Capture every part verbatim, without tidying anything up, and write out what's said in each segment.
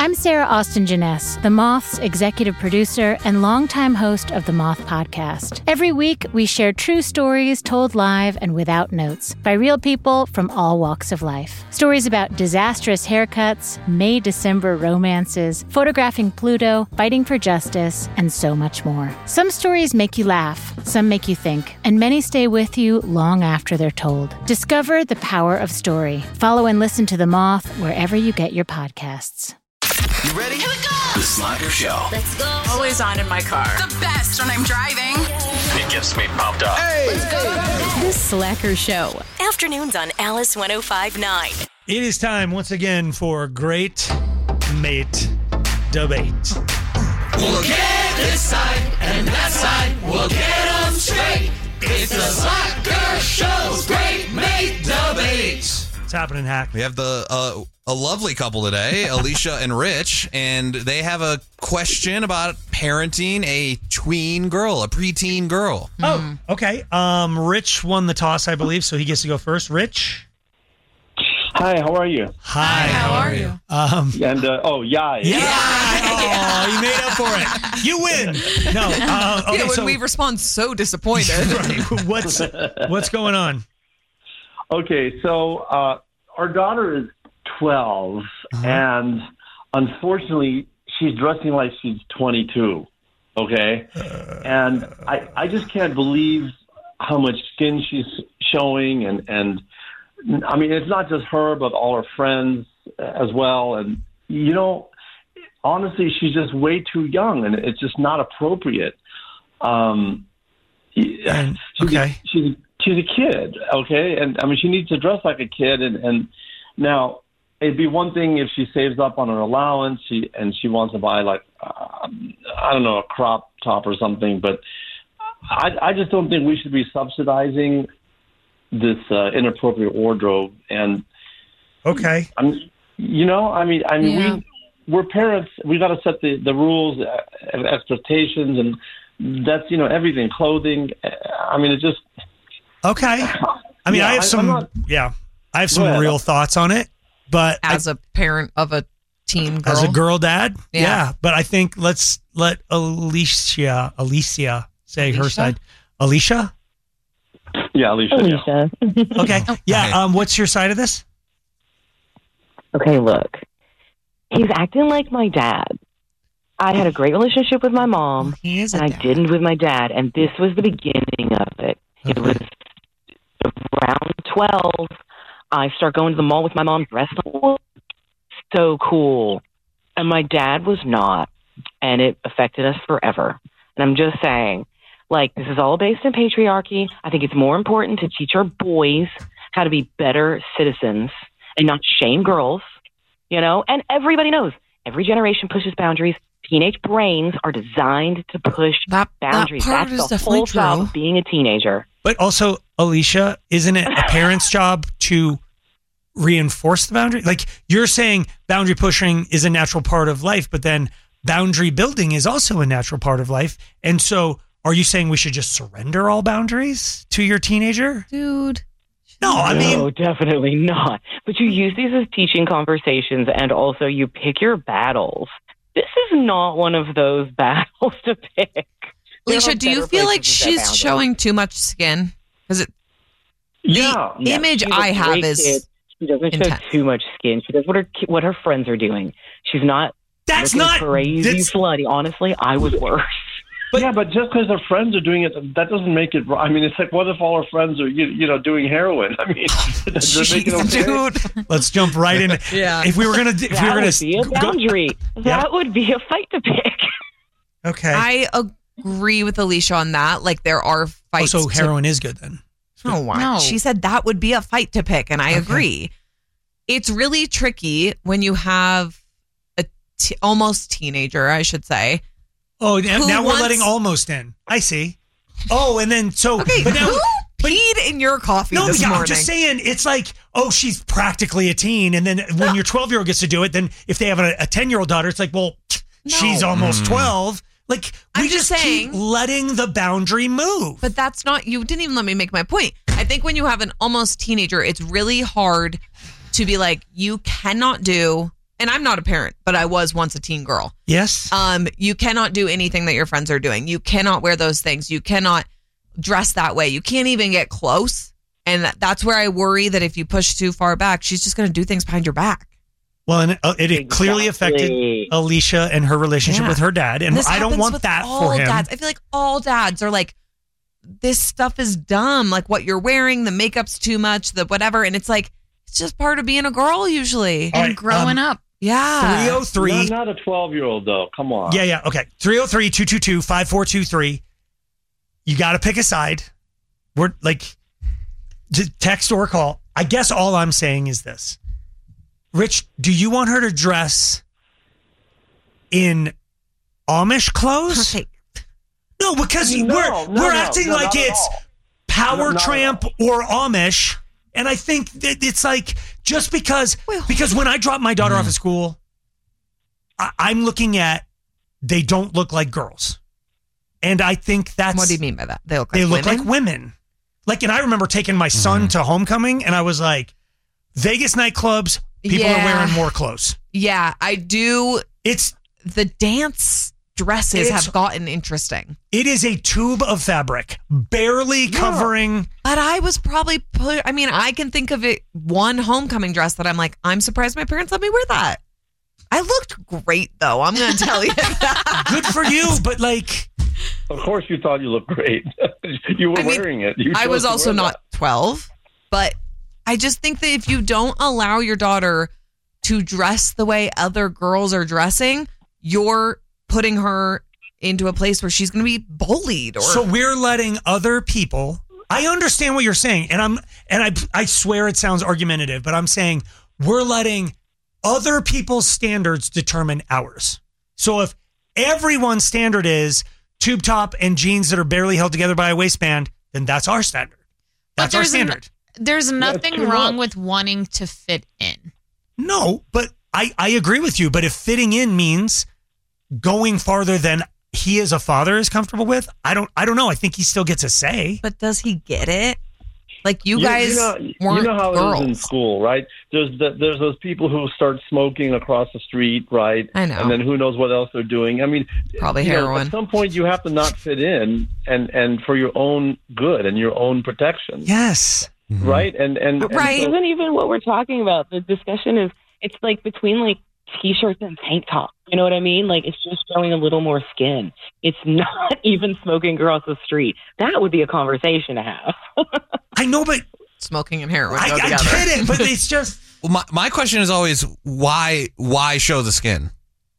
I'm Sarah Austin Janess, The Moth's executive producer and longtime host of The Moth Podcast. Every week, we share true stories told live and without notes by real people from all walks of life. Stories about disastrous haircuts, May-December romances, photographing Pluto, fighting for justice, and so much more. Some stories make you laugh, some make you think, and many stay with you long after they're told. Discover the power of story. Follow and listen to The Moth wherever you get your podcasts. You ready? Here we go! The Slacker Show. Let's go. Always on in my car. The best when I'm driving. It gets me pumped up. Hey! Let's go. The Slacker Show. Afternoons on Alice one oh five point nine. It is time once again for Great Mate Debate. We'll get this side and that side. We'll get them straight. It's the Slacker Show's Great Mate Debate. What's happening, Hack? We have the uh, a lovely couple today, Alicia and Rich, and they have a question about parenting a tween girl, a preteen girl. Oh, okay. Um, Rich won the toss, I believe, so he gets to go first. Rich? Hi, how are you? Hi, how, how are you? Um, and, uh, oh, yeah. Yeah! Oh, you made up for it. You win. No. Uh, okay, yeah, when so, we respond so disappointed. Right. What's, what's going on? Okay, so uh, our daughter is twelve, uh-huh. and unfortunately, she's dressing like she's twenty-two, okay? Uh, and I, I just can't believe how much skin she's showing, and, and I mean, it's not just her, but all her friends as well. And, you know, honestly, she's just way too young, and it's just not appropriate. Um, and, she's, okay. She's, she's a kid, okay? And, I mean, she needs to dress like a kid. And, and now, it'd be one thing if she saves up on her allowance she, and she wants to buy, like, uh, I don't know, a crop top or something. But I, I just don't think we should be subsidizing this uh, inappropriate wardrobe. And okay, I mean, you know, I mean, I mean, yeah. we we're parents. We got to set the the rules, uh, expectations, and that's you know everything. Clothing. I mean, it just okay. I mean, yeah, I have I, some. not, yeah, I have some real thoughts on it. But as I, a parent of a teen girl, as a girl dad, yeah. yeah. But I think let's let Alicia, Alicia say Alicia? her side. Alicia. Yeah, Alicia. Alicia. Yeah. Okay. Yeah. Um. What's your side of this? Okay. Look, he's acting like my dad. I had a great relationship with my mom, he is and I dad. didn't with my dad, and this was the beginning of it. It was around twelve. I start going to the mall with my mom, dressed so cool, and my dad was not, and it affected us forever. And I'm just saying, like, this is all based in patriarchy. I think it's more important to teach our boys how to be better citizens and not shame girls, you know? And everybody knows, every generation pushes boundaries. Teenage brains are designed to push that, boundaries. That That's the whole true. job of being a teenager. But also, Alicia, isn't it a parent's job to reinforce the boundary? Like, you're saying boundary pushing is a natural part of life, but then boundary building is also a natural part of life. And so are you saying we should just surrender all boundaries to your teenager? Dude. No, I mean... No, definitely not. But you use these as teaching conversations, and also you pick your battles. This is not one of those battles to pick. Alicia, do you feel like she's showing too much skin? Because it, yeah, the yeah, image I have is kid. She doesn't intense. show too much skin. She does what her what her friends are doing. She's not. That's not crazy that's, slutty. Honestly, I was worse. But, yeah, but just because her friends are doing it, that doesn't make it. I mean, it's like, what if all her friends are, you, you know, doing heroin? I mean, does it make it okay? Dude. Let's jump right in. Yeah. If we were gonna, if that we were gonna would be a boundary. Go, that yep. would be a fight to pick. Okay. I agree with Alicia on that. Like, there are fights. Oh, so heroin to, is good then? No, what? No. She said that would be a fight to pick, and I okay. agree. It's really tricky when you have a t- almost teenager, I should say. Oh, now, now wants, we're letting almost in. I see. Oh, and then so. Okay, but now, who but, peed in your coffee no, this yeah, morning? I'm just saying. It's like, oh, she's practically a teen, and then when your twelve-year-old gets to do it, then if they have a ten-year-old daughter, it's like, well, no. she's almost twelve. Like, we I'm just, just saying, keep letting the boundary move. But that's not, you didn't even let me make my point. I think when you have an almost teenager, it's really hard to be like, you cannot do and I'm not a parent, but I was once a teen girl. Yes. Um, you cannot do anything that your friends are doing. You cannot wear those things. You cannot dress that way. You can't even get close. And that's where I worry that if you push too far back, she's just going to do things behind your back. Well, and uh, it, it clearly affected Alicia and her relationship Yeah. with her dad. And This I don't happens want with that all for him. Dads. I feel like all dads are like, this stuff is dumb. Like what you're wearing, the makeup's too much, the whatever. And it's like, it's just part of being a girl usually. All right, growing um, up. Yeah. three oh three Not, not a twelve-year-old, though. Come on. Yeah, yeah. Okay. three oh three, two two two, five four two three. You got to pick a side. We're like, just text or call. I guess all I'm saying is this. Rich, do you want her to dress in Amish clothes? Okay. No, because No, we're no, we're no, acting no, like not at it's all. power No, not at tramp or Amish. And I think that it's like just because Well- because when I drop my daughter off at school, I, I'm looking at they don't look like girls. And I think that's What do you mean by that? They look like they look women? like women. Like, and I remember taking my son to homecoming, and I was like, Vegas nightclubs, people Yeah. are wearing more clothes. Yeah, I do. It's The dance dresses It's- have gotten interesting. it is a tube of fabric, barely covering. But I was probably put, I mean, I can think of it one homecoming dress that I'm like, I'm surprised my parents let me wear that. I looked great though. I'm going to tell you that. Good for you, but like, Of course, you thought you looked great. you were I mean, wearing it. You I chose was to also wear not that. twelve, but I just think that if you don't allow your daughter to dress the way other girls are dressing, you're putting her into a place where she's going to be bullied. Or so we're letting other people. I understand what you're saying, and I'm and I I swear it sounds argumentative, but I'm saying we're letting other people's standards determine ours. So if everyone's standard is tube top and jeans that are barely held together by a waistband, then that's our standard. That's our there's an- standard. There's nothing too wrong much. with wanting to fit in. No, but I, I agree with you. But if fitting in means going farther than he as a father is comfortable with, I don't I don't know. I think he still gets a say. but does he get it? Like you You- guys you know, weren't you know how girls. it is in school, right? There's the, there's those people who start smoking across the street, right? I know. And then who knows what else they're doing? I mean, Probably you know, heroin. at some point, you have to not fit in, and and for your own good and your own protection, Yes. right? And and, and Right. so- Isn't even what we're talking about. The discussion is it's like between like t-shirts and tank top. You know what I mean? Like it's just showing a little more skin. It's not even smoking across the street. That would be a conversation to have. I know, but Smoking and heroin I, go I together. get it. But it's just Well, my, my question is always why why show the skin?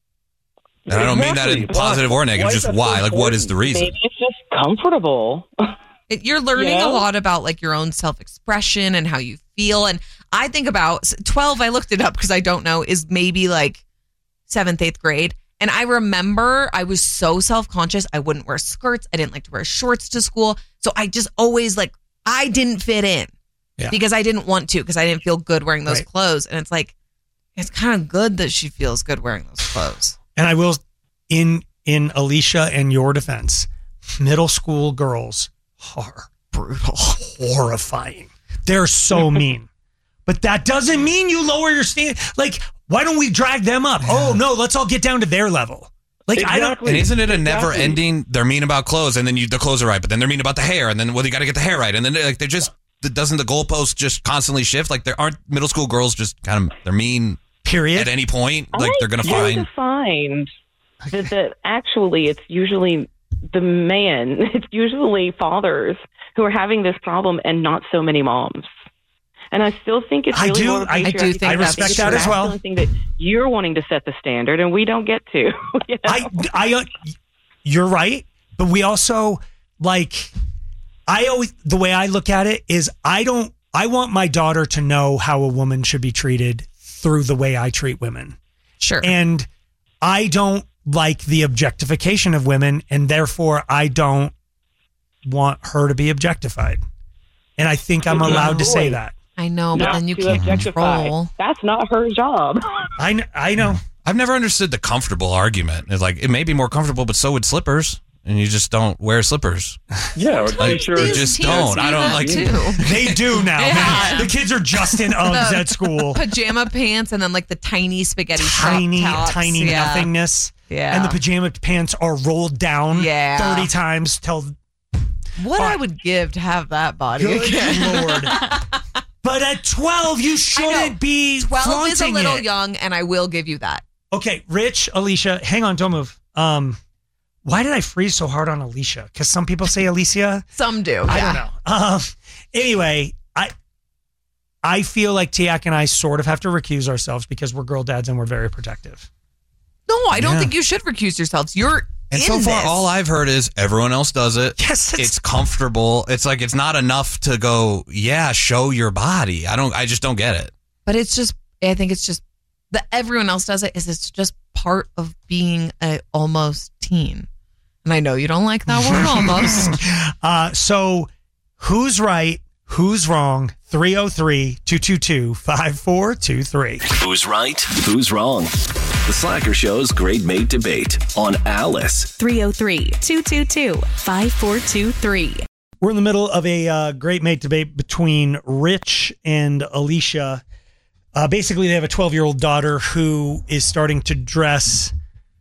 And I don't mean that in Exactly. positive Why? or negative, Why is just that so why. Like, what is the reason? Maybe it's just comfortable. It- You're learning Yeah. a lot about like your own self-expression and how you feel. And I think about twelve, I looked it up because I don't know, is maybe like seventh, eighth grade. And I remember I was so self-conscious. I wouldn't wear skirts. I didn't like to wear shorts to school. So I just always like, I didn't fit in Yeah. because I didn't want to, because I didn't feel good wearing those Right. clothes. And it's like, it's kind of good that she feels good wearing those clothes. and I will in in Alicia and your defense, middle school girls are brutal, horrifying. They're so mean. But that doesn't mean you lower your stand. Like, why don't we drag them up? Oh no, let's all get down to their level. Like I don't. Exactly. And isn't it a never Exactly. ending? They're mean about clothes, and then you, the clothes are right, but then they're mean about the hair, and then well, you got to get the hair right, and then like they're just doesn't the goalpost just constantly shift? Like there aren't middle school girls just kind of they're mean Period. at any point. I Like they're gonna tend find. to find that, that actually it's usually the man. It's usually fathers who are having this problem, and not so many moms. And I still think it's I really do- more of a I- I do patriarchy think thing. that's think it's that a as well. masculine thing that you're wanting to set the standard, and we don't get to. You know? I, I, uh, you're right, but we also like. I always the way I look at it is I don't. I want my daughter to know how a woman should be treated through the way I treat women, Sure. and I don't like the objectification of women, and therefore I don't want her to be objectified. And I think I'm allowed to say that. I know, but Not then you to can't objectify. control. That's not her job. I kn- I know. I've never understood the comfortable argument. It's like it may be more comfortable, but so would slippers. and you just don't wear slippers. Yeah, like, sure. you just don't. I don't like. Too. They do now. Yeah. Man. The kids are just in Uggs The at school. Pajama pants and then like the tiny spaghetti Tiny, crop tops. tiny yeah. nothingness. Yeah. And the pajama pants are rolled down Yeah. thirty times till. What All I right. would give to have that body Good again. Lord. But at twelve, you shouldn't be twelve is a flaunting little it. young, and I will give you that. Okay, Rich, Alicia, hang on, don't move. Um, why did I freeze so hard on Alicia? Because some people say Alicia. Some do. I yeah. don't know. Um, anyway, I I feel like Tiak and I sort of have to recuse ourselves because we're girl dads and we're very protective. No, I don't Yeah. think you should recuse yourselves. You're And in so far, this. all I've heard is everyone else does it. Yes, it's, It's comfortable. It's like it's not enough to go, yeah, show your body. I don't. I just don't get it. But it's just, I think it's just that everyone else does it. Is it's just part of being a almost teen. And I know you don't like that word almost. uh, so who's right? Who's wrong? three oh three, two two two, five four two three. Who's right? Who's wrong? The Slacker Show's Great Mate Debate on Alice. three oh three, two two two, five four two three. We're in the middle of a uh, great mate debate between Rich and Alicia. Uh, basically, they have a twelve-year-old daughter who is starting to dress.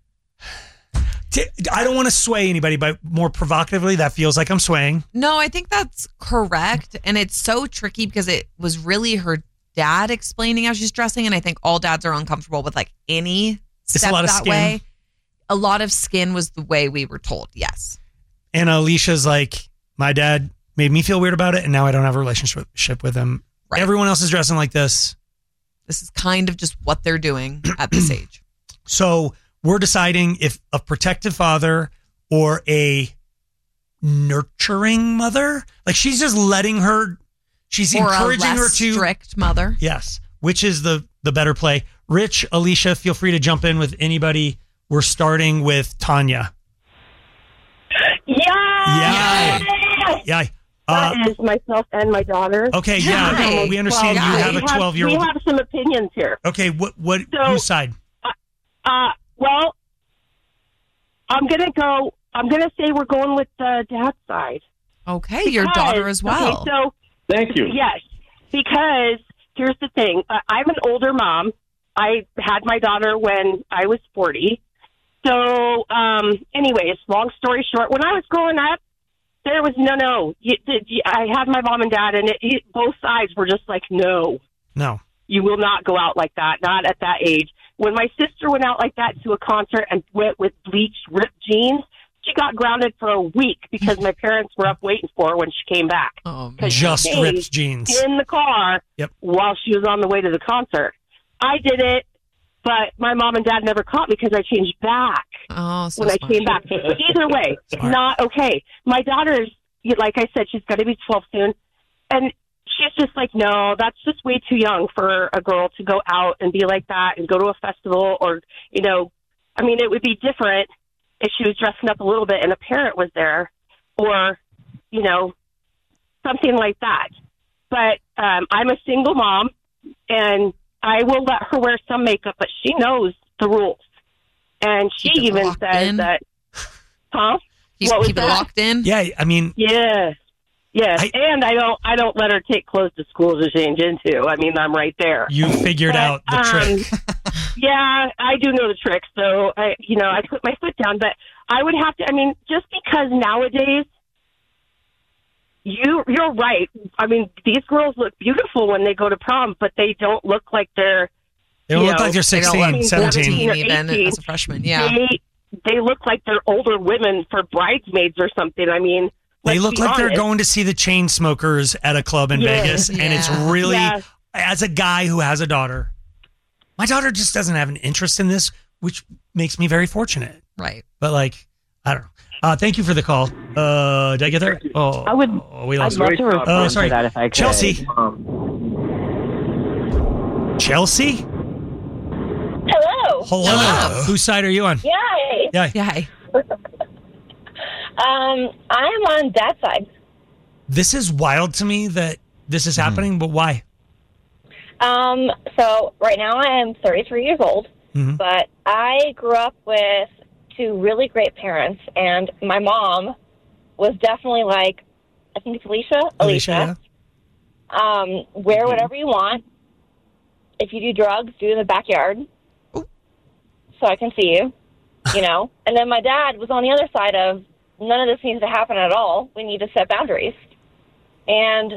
T- I don't want to sway anybody, but more provocatively, that feels like I'm swaying. No, I think that's correct. And it's so tricky because it was really her dad explaining how she's dressing. And I think all dads are uncomfortable with like any It's a step lot of that skin. way. A lot of skin was the way we were told. Yes. And Alicia's like, my dad made me feel weird about it, and now I don't have a relationship with him. Right. Everyone else is dressing like this. This is kind of just what they're doing at this age. So we're deciding if a protective father or a nurturing mother, like she's just letting her, she's Or a encouraging less her to strict mother. Yes. Which is the the better play? Rich, Alicia, feel free to jump in with anybody. We're starting with Tanya. Yeah. Yeah. Yeah. Uh, That is myself and my daughter. okay. Yeah. Hi. We understand Well, you we have a twelve year We old. have some opinions here. Okay. What? What? So- whose side? Uh, well, I'm gonna go. I'm gonna say we're going with the dad's side. Okay. Your Because- daughter as well. Okay, so Thank you. yes, because here's the thing. Uh, I'm an older mom. I had my daughter when I was forty. So, um, anyways, long story short, when I was growing up, there was no, no. You, you, I had my mom and dad, and it, it, both sides were just like, no, No. you will not go out like that, not at that age. When my sister went out like that to a concert and went with bleached, ripped jeans, she got grounded for a week because my parents were up waiting for her when she came back. Oh, man. 'Cause she Just stayed ripped jeans. in the car Yep. while she was on the way to the concert. I did it, but my mom and dad never caught me because I changed back Oh, so when I smart. came back. Either way, Smart. not okay. My daughter's, like I said, she's going to be twelve soon. And she's just like, no, that's just way too young for a girl to go out and be like that and go to a festival or, you know, I mean, it would be different if she was dressing up a little bit and a parent was there or, you know, something like that. But um, I'm a single mom and I will let her wear some makeup, but she knows the rules. And she Keep it even locked says in. that, huh? Keep, What was keep it that? locked in. Yeah. I mean, Yes. Yes. I- and I don't I don't let her take clothes to school to change into. I mean, I'm right there. you figured But, out the um, trick. Yeah, I do know the trick. So I you know, I put my foot down, but I would have to I mean, just because nowadays you you're right. I mean, these girls look beautiful when they go to prom, but they don't look like they're They don't you look know, like they're They don't sixteen, look seventeen. seventeen or even eighteen. as a freshman. Yeah. they they look like they're older women for bridesmaids or something. I mean, They let's look be like they're honest. going to see the chain smokers at a club in Yeah. Vegas. And it's Yeah. really, Yeah. as a guy who has a daughter, my daughter just doesn't have an interest in this, which makes me very fortunate. Right. But like, I don't know. Uh, thank you for the call. Uh, did I get there? Oh, I would. oh, we I'd lost love her. to respond Oh, to sorry. that if I could. Chelsea. Chelsea? Hello. Hello. Hello. Whose side are you on? Yay. Yeah. Yeah. Um, I'm on dad's side. This is wild to me that this is happening, but why? Um, so right now I am thirty-three years old, Mhm. but I grew up with two really great parents, and my mom was definitely like, I think it's Alicia. Alicia, Alicia. Um, wear whatever you want. If you do drugs, do it in the backyard, so I can see you. You know. And then my dad was on the other side of, none of this needs to happen at all. We need to set boundaries. And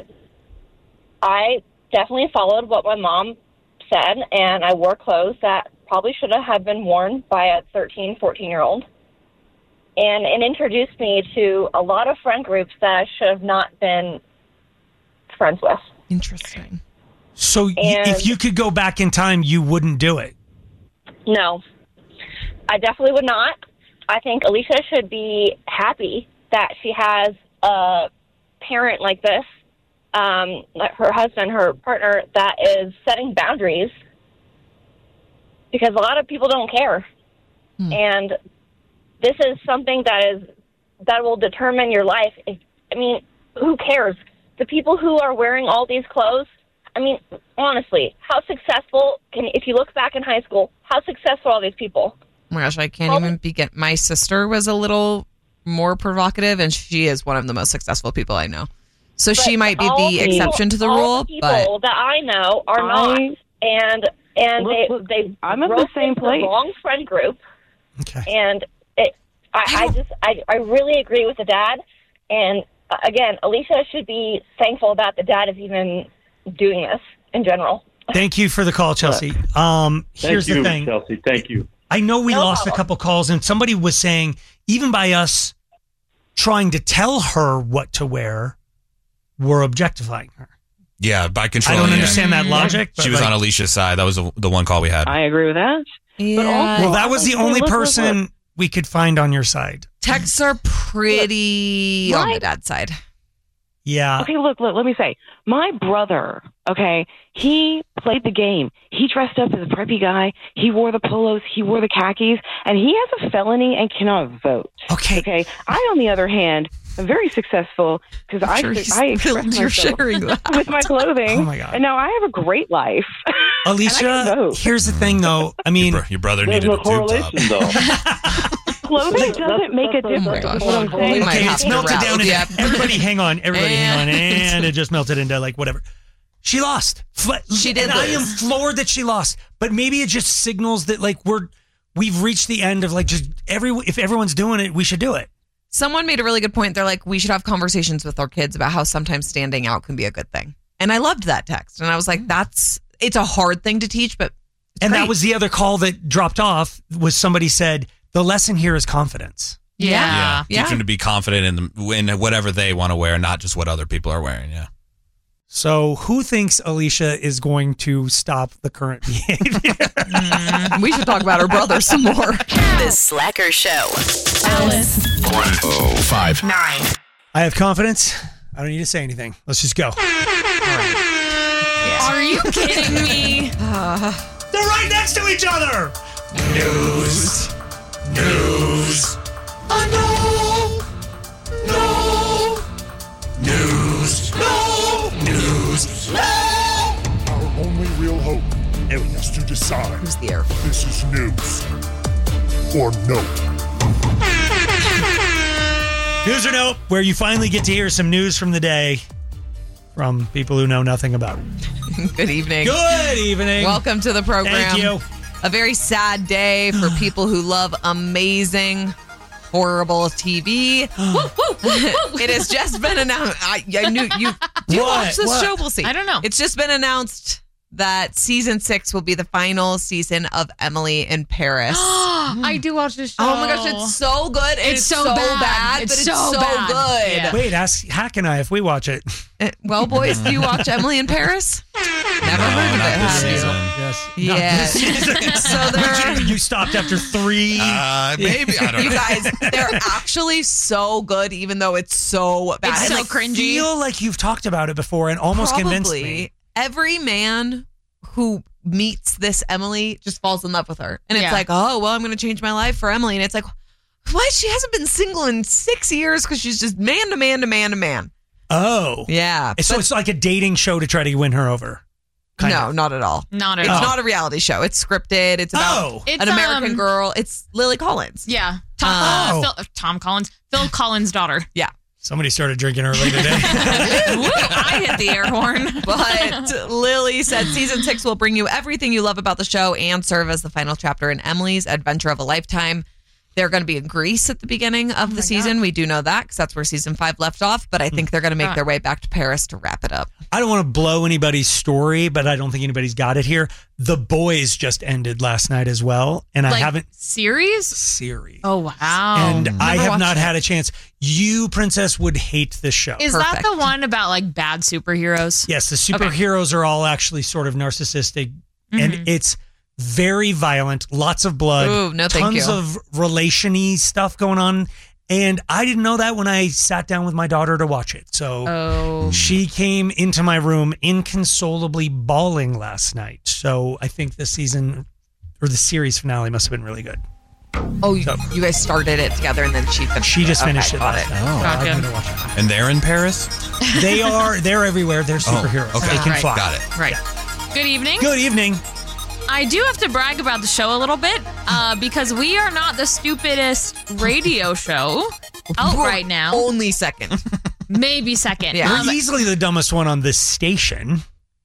I definitely followed what my mom said, and I wore clothes that probably should have been worn by a thirteen, fourteen-year-old. And it introduced me to a lot of friend groups that I should have not been friends with. Interesting. So y- And- if you could go back in time, you wouldn't do it. No, I definitely would not. I think Alicia should be happy that she has a parent like this, um, like her husband, her partner, that is setting boundaries, because a lot of people don't care. Hmm. And this is something that is that will determine your life. If, I mean, who cares? The people who are wearing all these clothes, I mean, honestly, how successful can, if you look back in high school, how successful are all these people? Oh my gosh, I can't even begin. My sister was a little more provocative, and she is one of the most successful people I know. So But she might be all the people- exception to the all rule, the people but that I know are I- not, and and Look, they look, they I'm in the roped same into place. the wrong friend group, Okay. and it, I, I just I I really agree with the dad, and uh, again, Alicia should be thankful that the dad is even doing this in general. Thank you for the call, Chelsea. Um, Thank here's you, the thing. Chelsea. Thank you. I know we No lost a problem. couple calls, and somebody was saying, even by us trying to tell her what to wear, we're objectifying her. Yeah, by I controlling. don't yeah. understand that logic. She but was like- on Alicia's side. That was the, the one call we had. I agree with that. yeah. But also, Well, that was the Look, only look, look, person look. we could find on your side. texts are pretty on the Right. dad's side. Yeah. Okay, look, look, let me say. My brother, okay, he played the game. He dressed up as a preppy guy. He wore the polos. He wore the khakis. And he has a felony and cannot vote. Okay. Okay. I, on the other hand, am very successful because I, sure he's I express thrilled you're myself sharing that. with my clothing. Oh, my God. And now I have a great life. Alicia, And I can vote. here's the thing, though. I mean, Your, bro- your brother There's needed no a tube top. correlation, though. Clothing doesn't make a that's- difference. that's- is what I'm that's- saying. We might okay, have it's to melted wrap. down into Yeah. everybody. Hang on, everybody, hang on, And- and it just melted into like whatever. She lost. Fl- She did and I am lose. floored that she lost. But maybe it just signals that like we're we've reached the end of like just every if everyone's doing it, we should do it. Someone made a really good point. They're like, we should have conversations with our kids about how sometimes standing out can be a good thing. And I loved that text. And I was like, that's, it's a hard thing to teach, but it's And great. that was the other call that dropped off. Was somebody said the lesson here is confidence. Yeah. Yeah, Yeah. teach them to be confident in, the, in whatever they want to wear, not just what other people are wearing. Yeah. So who thinks Alicia is going to stop the current behavior? Mm, we should talk about her brother some more. The Slacker Show. Alice. one oh five. Nine. I have confidence. I don't need to say anything. Let's just go. Are you kidding me? They're right next to each other. News. News. I know. No. News. No. News. No. Our only real hope is to decide. Who's the air? This is news or no. News or Nope, where you finally get to hear some news from the day from people who know nothing about it. Good evening. Good evening. Welcome to the program. Thank you. A very sad day for people who love amazing, horrible T V. It has just been announced. I, I knew you. Do you What? watch this What? show? We'll see. I don't know. It's just been announced that season six will be the final season of Emily in Paris. I do watch this show. Oh my gosh, it's so good. and It's It's, so so, bad. bad, It's but it's so so, bad. good. Yeah. Wait, ask Hack and I if we watch it. Uh, Well, boys, do you watch Emily in Paris? Never No, heard of not it, this have you? season. Yes. Yeah. So they're You stopped after three. Uh, maybe. I don't you know. guys, they're actually so good, even though it's so bad. It's And, so like, cringy. feel like you've talked about it before and almost convinced probably me. every man who meets this Emily just falls in love with her, and it's Yeah. like, oh well, I'm going to change my life for Emily, and it's like, why she hasn't been single in six years because she's just man to man to man to man. Oh. Yeah, So but it's like a dating show to try to win her over. Kind no, of. not at all. Not at it's all. not a reality show. It's scripted. It's about Oh. It's, an American um, girl. It's Lily Collins. Yeah. Tom, Oh. uh, Phil, Tom Collins. Phil Collins' daughter. Yeah. Somebody started drinking early today. Woo, I hit the air horn. But Lily said season six will bring you everything you love about the show and serve as the final chapter in Emily's adventure of a lifetime. They're going to be in Greece at the beginning of Oh the season. We do know that because that's where season five left off. But I think they're going to make God. their way back to Paris to wrap it up. I don't want to blow anybody's story, but I don't think anybody's got it here. The Boys just ended last night as well, and I Like, haven't series? series. Oh, wow. and I Never have watched not it. had a chance. You, Princess, would hate this show. Is that the one about like bad superheroes? Yes, the superheroes are all actually sort of narcissistic, Mhm. and it's very violent, lots of blood, Ooh, no, thank tons you. of relation-y stuff going on. And I didn't know that when I sat down with my daughter to watch it. So Oh. she came into my room inconsolably bawling last night. So I think this season or the series finale must have been really good. Oh, you, you guys started it together and then she finished She just it. finished Okay, it got last it. night. Oh. So I'm Gotcha. gonna watch it. And they're in Paris? They are, they're everywhere. They're Oh, superheroes. okay. They can Right. fly. Got it. Right. Good evening. Good evening. I do have to brag about the show a little bit uh, because we are not the stupidest radio show out right now. Only second. Maybe second. Yeah. Um, We're easily the dumbest one on this station.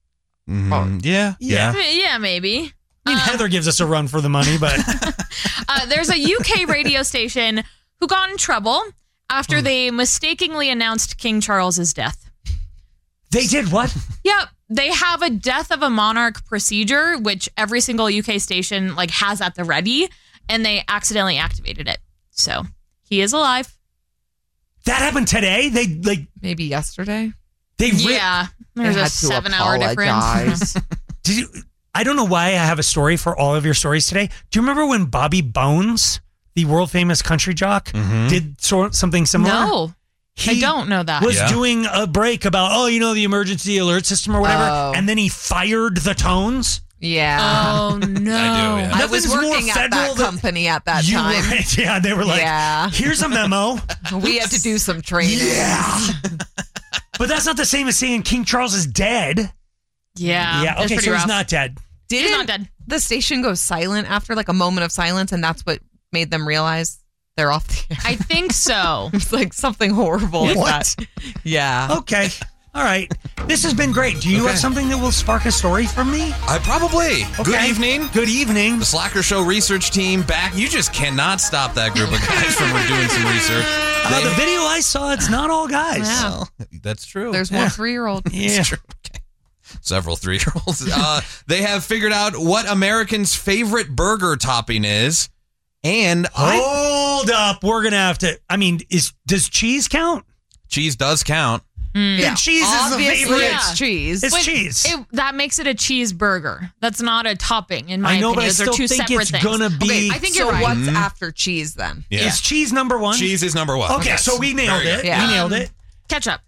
Mhm. Yeah. Yeah. Yeah. yeah, maybe. I mean, Heather gives us a run for the money, but Uh, there's a U K radio station who got in trouble after Hmm. they mistakenly announced King Charles's death. they did what? Yep. They have a death of a monarch procedure, which every single U K station like has at the ready, and they accidentally activated it. So he is alive. That happened today? They like Maybe yesterday. they ri- Yeah. There's They a had to seven hour difference. apologize. Did you, I don't know why I have a story for all of your stories today. Do you remember when Bobby Bones, the world famous country jock, Mhm. did sort something similar? No. I He don't know that. was Yeah. doing a break about, oh, you know, the emergency alert system or whatever, Oh. and then he fired the tones. Yeah. Oh no. I do, yeah. I was Nothing's more working at federal that than- company at that You time. were- yeah, they were like, Yeah. here's a memo. We had to do some training. Yeah. But that's not the same as saying King Charles is dead. Yeah. yeah, it's okay, pretty so rough. he's not dead. He's Didn't not dead. the station go silent after like a moment of silence, and that's what made them realize they're off the air? I think so. It's like something horrible like What? that. Yeah. Okay. All right. This has been great. Do you Okay. have something that will spark a story from me? I probably. Good Okay. evening. Good evening. The Slacker Show research team back. You just cannot stop that group of guys from doing some research. Uh, They- the video I saw, it's not all guys. Yeah. Well, that's true. There's one three year old. Yeah. It's true. Okay. Several three-year-olds. Uh, they have figured out what Americans' favorite burger topping is, and I, Hold up. We're going to have to. I mean, is does cheese count? cheese does count. Yeah. cheese is the Obviously favorite. It's cheese. It's Wait, cheese. It, that makes it a cheeseburger. That's not a topping, in my I know, but opinion. I Those are still two think separate it's things. gonna be- Okay, I think so you're right. what's after cheese then? Yeah. Is cheese number one? Cheese is number one. Okay, Yes. so we nailed Very it. good. Yeah. We nailed it. Ketchup.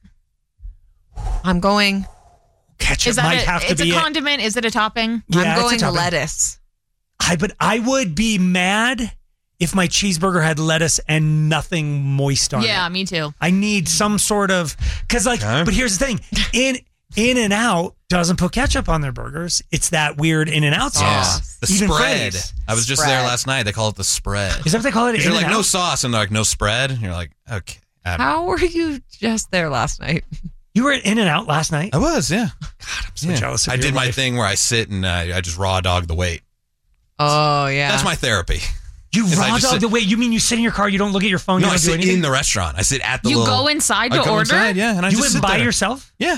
I'm going. Ketchup Is that might a, have to it's be a it. condiment? Is it a topping? Yeah, I'm it's a going topping. lettuce. I but I would be mad if my cheeseburger had lettuce and nothing moist on it. Yeah, me too. I need some sort of because like. Okay. But here's the thing: in In and Out doesn't put ketchup on their burgers. It's that weird In and Out Yeah. sauce. The Even spread. Freddy's. I was just Spread. there last night. They call it the spread. Is that what they call it? 'Cause you're like, In-N-Out? no sauce, and they're like, no spread. And you're like, okay. Um, How were you just there last night? You were at In and Out last night. I was, yeah. God, I'm so Yeah. jealous of I your did my life. thing where I sit and uh, I just raw dog the weight. Oh yeah. That's my therapy. You Is I raw just dog sit- the wait. You mean you sit in your car? You don't look at your phone. No, you I don't do sit anything. in the restaurant. I sit at the You little. go inside I to go order? inside, yeah, and I you just went sit by there. yourself. Yeah.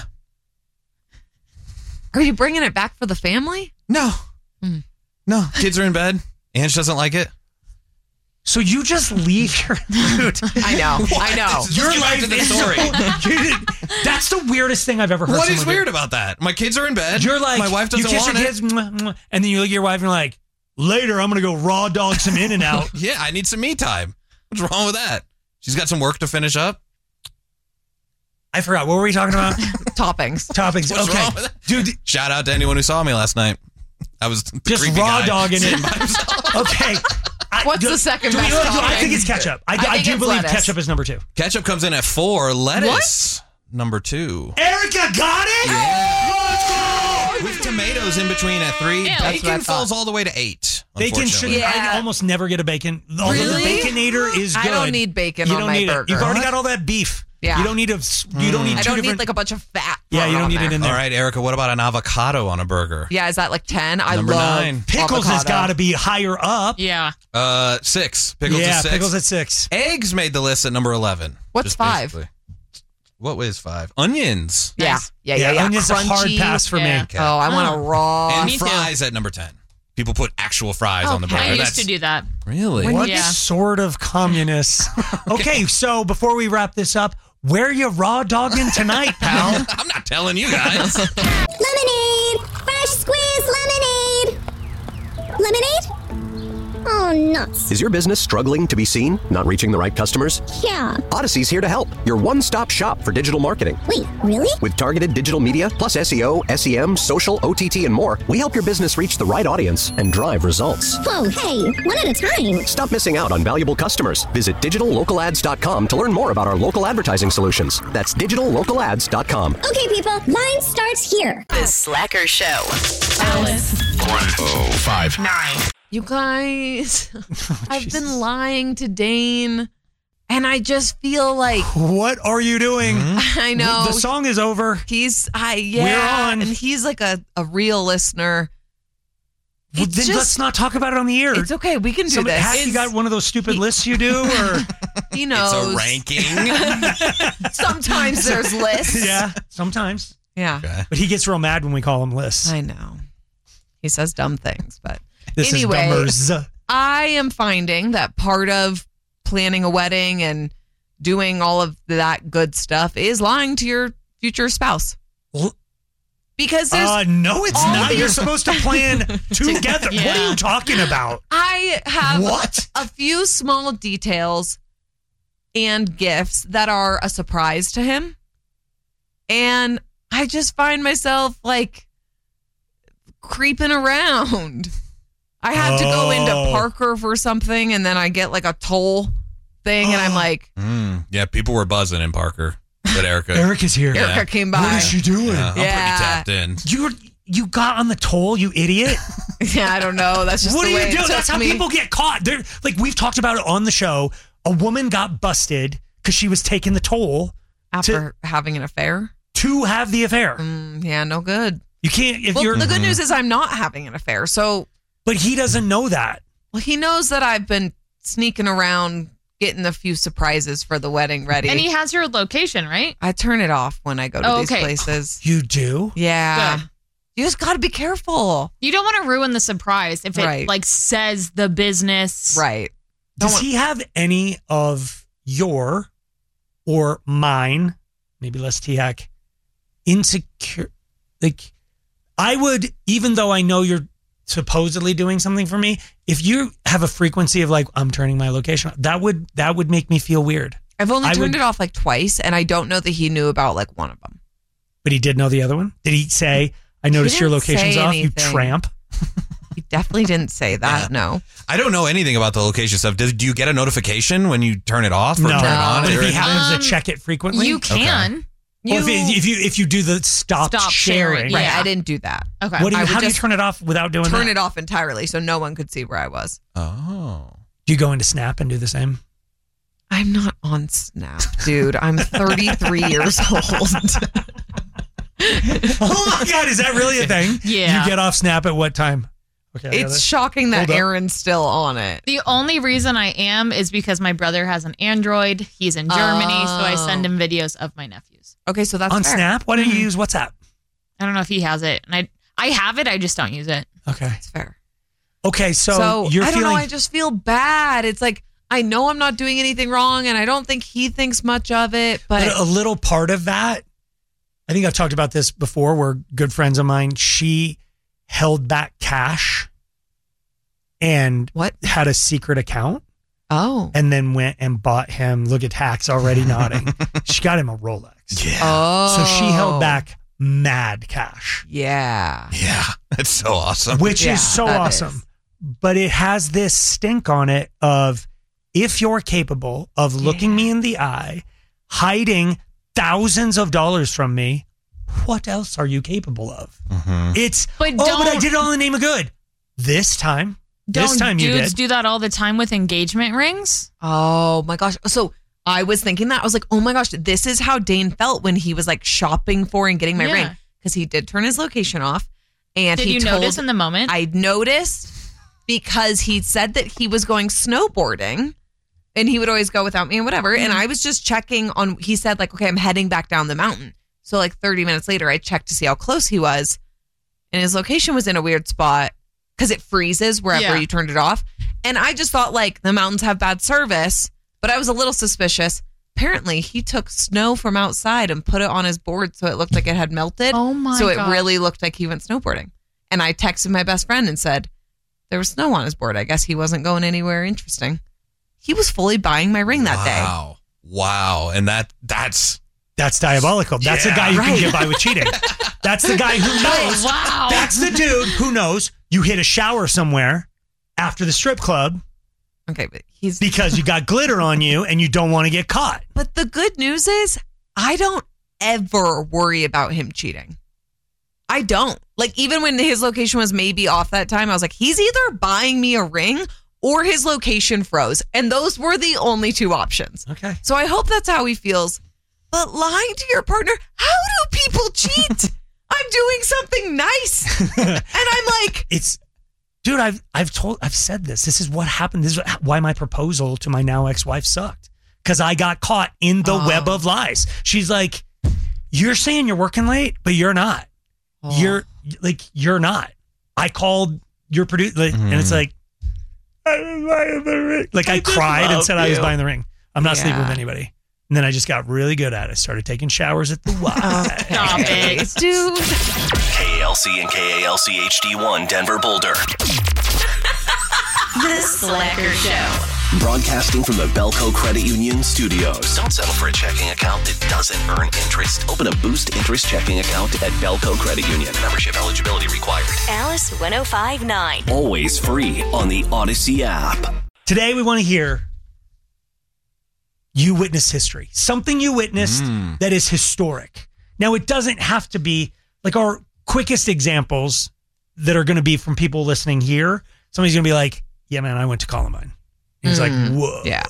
Are you bringing it back for the family? No. Hmm. No. Kids are in bed. Ange doesn't like it. So you just leave your dude. I know. I know. Let's Your get back life to the is story. so- you- That's the weirdest thing I've ever heard. What is someone do. weird about that? My kids are in bed. You're like my wife doesn't you kiss want your it. kids, mwah, mwah, and then you look at your wife and you're like, later I'm gonna go raw dog some In and Out. Yeah, I need some me time. What's wrong with that? She's got some work to finish up. I forgot. What were we talking about? Toppings. Toppings. What's okay, wrong with that? dude. Shout out to anyone who saw me last night. I was the Just creepy raw guy dogging sitting it. by himself. Okay. I, What's do- the second do we- best do- I topping? think it's ketchup. I, I I, think do it's believe lettuce. ketchup is number two. Ketchup comes in at four. Lettuce number two. Erica got it. With tomato goes in between at three. Yeah, that's what I Bacon thought. falls all the way to eight. Bacon should. unfortunately. Yeah. I almost never get a bacon. Although Really? the Baconator is good. I don't need bacon You on don't my need burger. it. You've already What? got all that beef. Yeah. You don't need a. You don't need I two don't different. need like a bunch of fat. Yeah, you thrown don't on need there. it in there. All right, Erica, what about an avocado on a burger? Yeah, is that like ten? I Number love nine. Pickles has avocado. got to be higher up. Yeah. Uh, six. Pickles yeah, is six. pickles at six. Eggs made the list at number eleven. What's Just five? basically. What is five? Onions. Yeah, yeah, yeah, yeah. Onions a hard Crunchy. pass for Yeah. me. Okay. Oh, I want a raw. And Me too. fries at number ten. People put actual fries on the I burger. used That's to do that. really What Yeah. sort of communist? Okay, so before we wrap this up, where you raw dogging tonight, pal? I'm not telling you guys. Lemonade! Fresh squeezed lemonade! Lemonade? Oh, nuts. Is your business struggling to be seen? Not reaching the right customers? Yeah. Odyssey's here to help. Your one-stop shop for digital marketing. Wait, really? With targeted digital media, plus S E O, S E M, social, O T T, and more, we help your business reach the right audience and drive results. Whoa, hey, one at a time. Stop missing out on valuable customers. Visit digital local ads dot com to learn more about our local advertising solutions. That's digital local ads dot com. Okay, people, line starts here. The Slacker Show. Alice. one oh five. Nine. You guys, Oh, I've been lying to Dane, and I just feel like What are you doing? I know The song is over. he's I yeah, We're on. and he's like a, a real listener. Well, It's then just- let's not talk about it on the air. It's okay, we can do Somebody- this. have you It's- got one of those stupid lists you do, or he knows. It's a ranking. Sometimes there's lists. yeah, sometimes. Yeah. Okay. But he gets real mad when we call him lists. I know. He says dumb things, but This anyway, is dumbers. I am finding that part of planning a wedding and doing all of that good stuff is lying to your future spouse. Well, Because there's Uh, no, it's all not. these- You're supposed to plan together. What Yeah. are you talking about? I have What? a few small details and gifts that are a surprise to him. And I just find myself like creeping around. I had to go into Oh. Parker for something, and then I get like a toll thing, and I'm like, Mm, yeah, people were buzzing in Parker. But Erica. Erica's here. Erica Yeah. came by. What is she doing? Yeah, I'm Yeah. pretty tapped in. You you got on the toll, you idiot. Yeah, I don't know. That's just What the do way you it do? took That's how me. people get caught. They're like we've talked about it on the show. A woman got busted because she was taking the toll After having an affair. to have the affair. Mm, yeah, no good. You can't if Well, you're the good news is I'm not having an affair. So, but he doesn't know that. well, he knows that I've been sneaking around getting a few surprises for the wedding ready. And he has your location, right? I turn it off when I go to Oh, these okay. places. You do? Yeah. Good. You just got to be careful. You don't want to ruin the surprise if it Right. like says the business. Right. Does he have any of your or mine, maybe less T-Hack, insecure? Like, I would, even though I know you're supposedly doing something for me, if you have a frequency of like, I'm turning my location off, that would, that would make me feel weird. I've only I turned would- it off like twice, and I don't know that he knew about like one of them. But he did know the other one? Did he say, I noticed your didn't location's say off, you anything. tramp? He definitely didn't say that. No. I don't know anything about the location stuff. Do, do you get a notification when you turn it off or No. turn it on? But if Or- he happens Um, to check it frequently? You can. Or You, if, it- if you if you do the stop, Stop sharing, sharing. Right. Yeah. I didn't do that. okay. What do you, I would how do you just turn it off without doing Turn that? it off entirely so no one could see where I was. Oh. Do you go into Snap and do the same? I'm not on Snap, dude. I'm thirty-three years old. Oh my God, is that really a thing? Yeah. You get off Snap at what time? Okay. I got It's it. shocking that Hold up. Aaron's still on it. The only reason I am is because my brother has an Android. He's in Germany, so I send him videos of my nephews. Okay, so that's on fair. Snap? Why don't you Mhm. use WhatsApp? I don't know if he has it, and I I have it. I just don't use it. Okay. It's fair. Okay, so, So, you're I don't feeling know. I just feel bad. It's like I know I'm not doing anything wrong, and I don't think he thinks much of it. But, but a little part of that. I think I've talked about this before. Where good friends of mine, she held back cash and what had a secret account. Oh, and then went and bought him. Look at Hacks already nodding. She got him a Rolex. Yeah. Oh, So she held back mad cash. Yeah, Yeah. That's so awesome. Which Yeah, is so that awesome. is. But it has this stink on it of if you're capable of looking me in the eye, hiding thousands of dollars from me, what else are you capable of? Mm-hmm. It's, But oh, but I don't- did it all in the name of good. This time, this Don't time you dudes did. do that all the time with engagement rings? Oh my gosh. So I was thinking that. I was like, oh my gosh, this is how Dane felt when he was like shopping for and getting my Yeah. ring. Because he did turn his location off. And Did he you told, notice in the moment? I noticed because he said that he was going snowboarding and he would always go without me and whatever. And I was just checking on, he said like, okay, I'm heading back down the mountain. So like thirty minutes later, I checked to see how close he was. And his location was in a weird spot because it freezes wherever Yeah. you turned it off. And I just thought like the mountains have bad service, but I was a little suspicious. Apparently, he took snow from outside and put it on his board so it looked like it had melted. Oh my So it gosh. really looked like he went snowboarding. And I texted my best friend and said, there was snow on his board. I guess he wasn't going anywhere interesting. He was fully buying my ring that day. Wow. Wow. And that that's That's diabolical. That's Yeah. the guy who Right. can get by with cheating. That's the guy who knows. Wow. That's the dude who knows you hit a shower somewhere after the strip club Okay, but he's because you got glitter on you and you don't want to get caught. But the good news is I don't ever worry about him cheating. I don't. Like even when his location was maybe off that time, I was like, he's either buying me a ring or his location froze. And those were the only two options. Okay. So I hope that's how he feels. But lying to your partner, how do people cheat? I'm doing something nice. And I'm like, It's dude, I've I've told I've said this. This is what happened. This is why my proposal to my now ex-wife sucked. Because I got caught in the Oh. web of lies. She's like, you're saying you're working late, but you're not. Oh. You're like, you're not. I called your producer, like, and it's like, I was buying the ring. Like I, I just cried and love said I was you. buying the ring. I'm not sleeping with Yeah. anybody. And then I just got really good at it. Started taking showers at the Y. Stop it. dude. K A L C and K A L C H D one Denver Boulder. The Slacker Show. Broadcasting from the Belco Credit Union studios. Don't settle for a checking account that doesn't earn interest. Open a Boost Interest checking account at Belco Credit Union. Membership eligibility required. Alice one oh five point nine. Always free on the Odyssey app. Today we want to hear you witness history. Something you witnessed Mm. that is historic. Now it doesn't have to be like our quickest examples that are going to be from people listening here. Somebody's going to be like, yeah, man, I went to Columbine. And he's like, whoa. Yeah.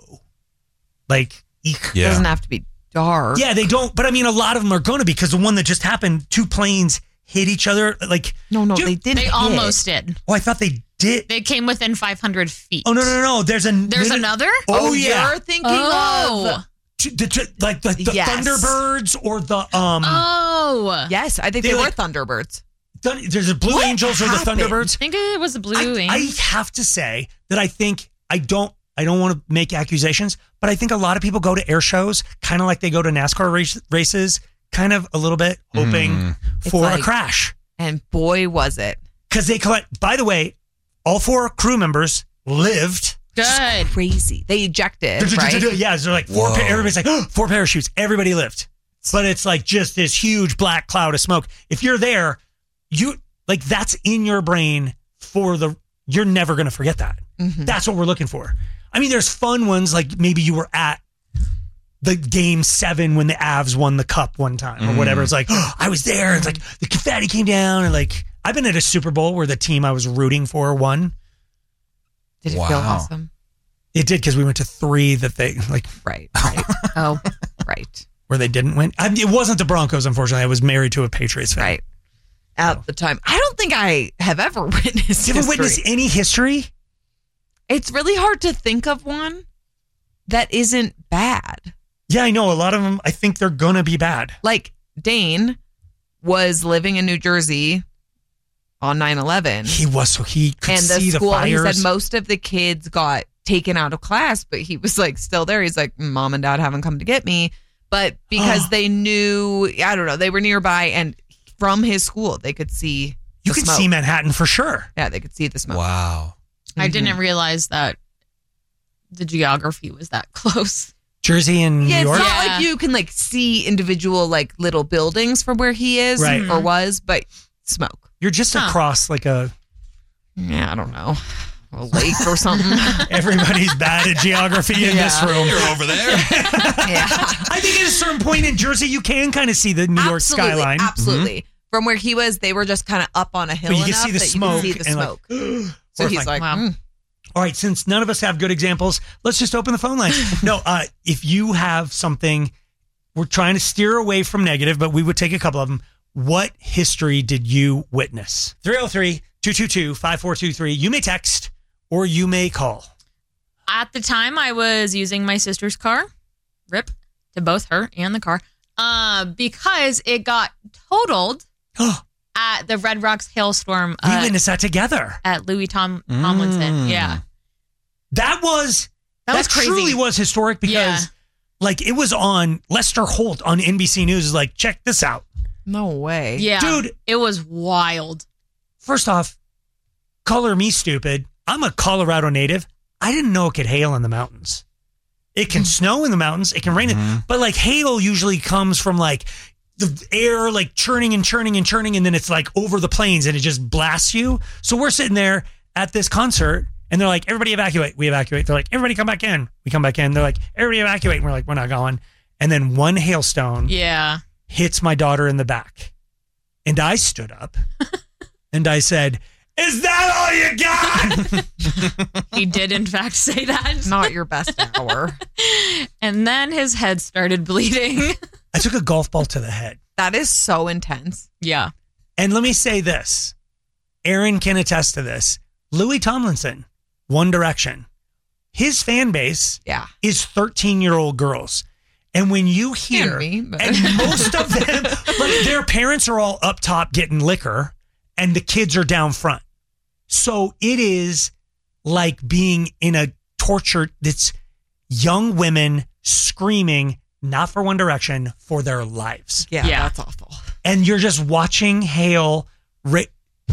Like, eek. It doesn't have to be dark. Yeah, they don't. But I mean, a lot of them are going to be because the one that just happened, two planes hit each other. Like, No, no, Dude, they didn't. They hit. almost did. oh, I thought they did. They came within five hundred feet. Oh, no, no, no, no. There's a. There's another? Oh, Oh, yeah. you're thinking Oh. of. T- the- t- like the, the Yes. Thunderbirds or the. um. Oh. Yes, I think They they, were like- Thunderbirds. Thun- there's the Blue What Angels or the happened? Thunderbirds. I think it was the blue I, wing. I have to say that I think I don't I don't want to make accusations, but I think a lot of people go to air shows kind of like they go to NASCAR race, races, kind of a little bit hoping Mm. for It's a like- crash And boy, was it. because they collect. By the way, all four crew members lived. Good. Crazy. They ejected, right? Yeah, they're like four. Whoa. Pa- everybody's like oh, four parachutes. Everybody lived, but it's like just this huge black cloud of smoke. If you're there, you like that's in your brain for the. You're never going to forget that. Mhm. That's what we're looking for. I mean, there's fun ones like maybe you were at the game seven when the Avs won the cup one time or Mm. whatever. It's like, oh, I was there. It's like the confetti came down and like, I've been at a Super Bowl where the team I was rooting for won. Did it feel Wow. awesome? It did because we went to three that they like Right, right. oh, right, where they didn't win. I mean, it wasn't the Broncos, unfortunately. I was married to a Patriots fan. right. At the time. I don't think I have ever witnessed You ever history. witnessed any history? It's really hard to think of one that isn't bad. Yeah, I know. A lot of them, I think they're going to be bad. Like Dane was living in New Jersey on nine eleven. He was, so he could And the see school, the he fires. said most of the kids got taken out of class, but he was like still there. He's like, mom and dad haven't come to get me. But because they knew, I don't know, they were nearby and from his school, they could see you the could smoke. see Manhattan for sure. Yeah, they could see the smoke. Wow. I Mhm. didn't realize that the geography was that close. Jersey and New Yeah, it's York. not Yeah. like you can like see individual like little buildings from where he is Right. or was, but smoke. You're just Huh. across like a. Yeah, I don't know. a lake or something. Everybody's bad at geography in Yeah. this room. You're over there. Yeah. I think at a certain point in Jersey, you can kind of see the New York Absolutely, skyline. Absolutely. From where he was, they were just kind of up on a hill But you can enough see the that smoke. you can see the and smoke. Like, so he's like, horrifying. mm. All right, since none of us have good examples, let's just open the phone lines. No, uh, if you have something, we're trying to steer away from negative, but we would take a couple of them. What history did you witness? three oh three, two two two, five four two three. You may text or you may call. At the time, I was using my sister's car. Rip to both her and the car. Uh, because it got totaled at the Red Rocks hailstorm. We uh, witnessed that together. At Louis Tom Tomlinson. Mm. Yeah. That was That that, was crazy. truly was historic because Yeah. like it was on Lester Holt on N B C News is like, check this out. No way. Yeah. Dude. It was wild. First off, color me stupid. I'm a Colorado native. I didn't know it could hail in the mountains. It can snow in the mountains. It can rain. But like hail usually comes from like the air like churning and churning and churning. And then it's like over the plains and it just blasts you. So we're sitting there at this concert and they're like, everybody evacuate. We evacuate. They're like, everybody come back in. We come back in. They're like, everybody evacuate. And we're like, we're not going. And then one hailstone Yeah. hits my daughter in the back. And I stood up and I said, is that all you got? He did, in fact, say that. Not your best hour. And then his head started bleeding. I took a golf ball to the head. That is so intense. Yeah. And let me say this. Aaron can attest to this. Louis Tomlinson, One Direction. His fan base yeah. is thirteen-year-old girls. And when you hear, me, but- and most of them, like their parents are all up top getting liquor and the kids are down front. So it is like being in a torture that's young women screaming, not for One Direction, for their lives. Yeah, yeah. That's awful. And you're just watching hail. Ra-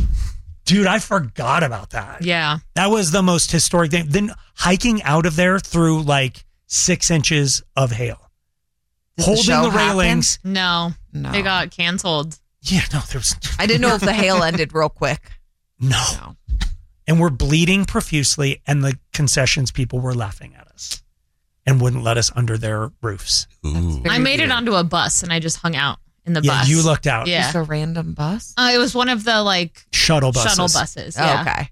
Dude, I forgot about that. Yeah. That was the most historic thing. Then hiking out of there through like six inches of hail. Did holding the, show the railings. Happen? No. No. They got canceled. Yeah, no, there was. I didn't know if the hail ended real quick. No. no. And we're bleeding profusely, and the concessions people were laughing at us and wouldn't let us under their roofs. Ooh. I made it onto a bus and I just hung out in the Yeah, bus. you lucked out. Yeah. Just a random bus? Uh, it was one of the like Shuttle buses. Shuttle buses. Oh, Yeah. okay.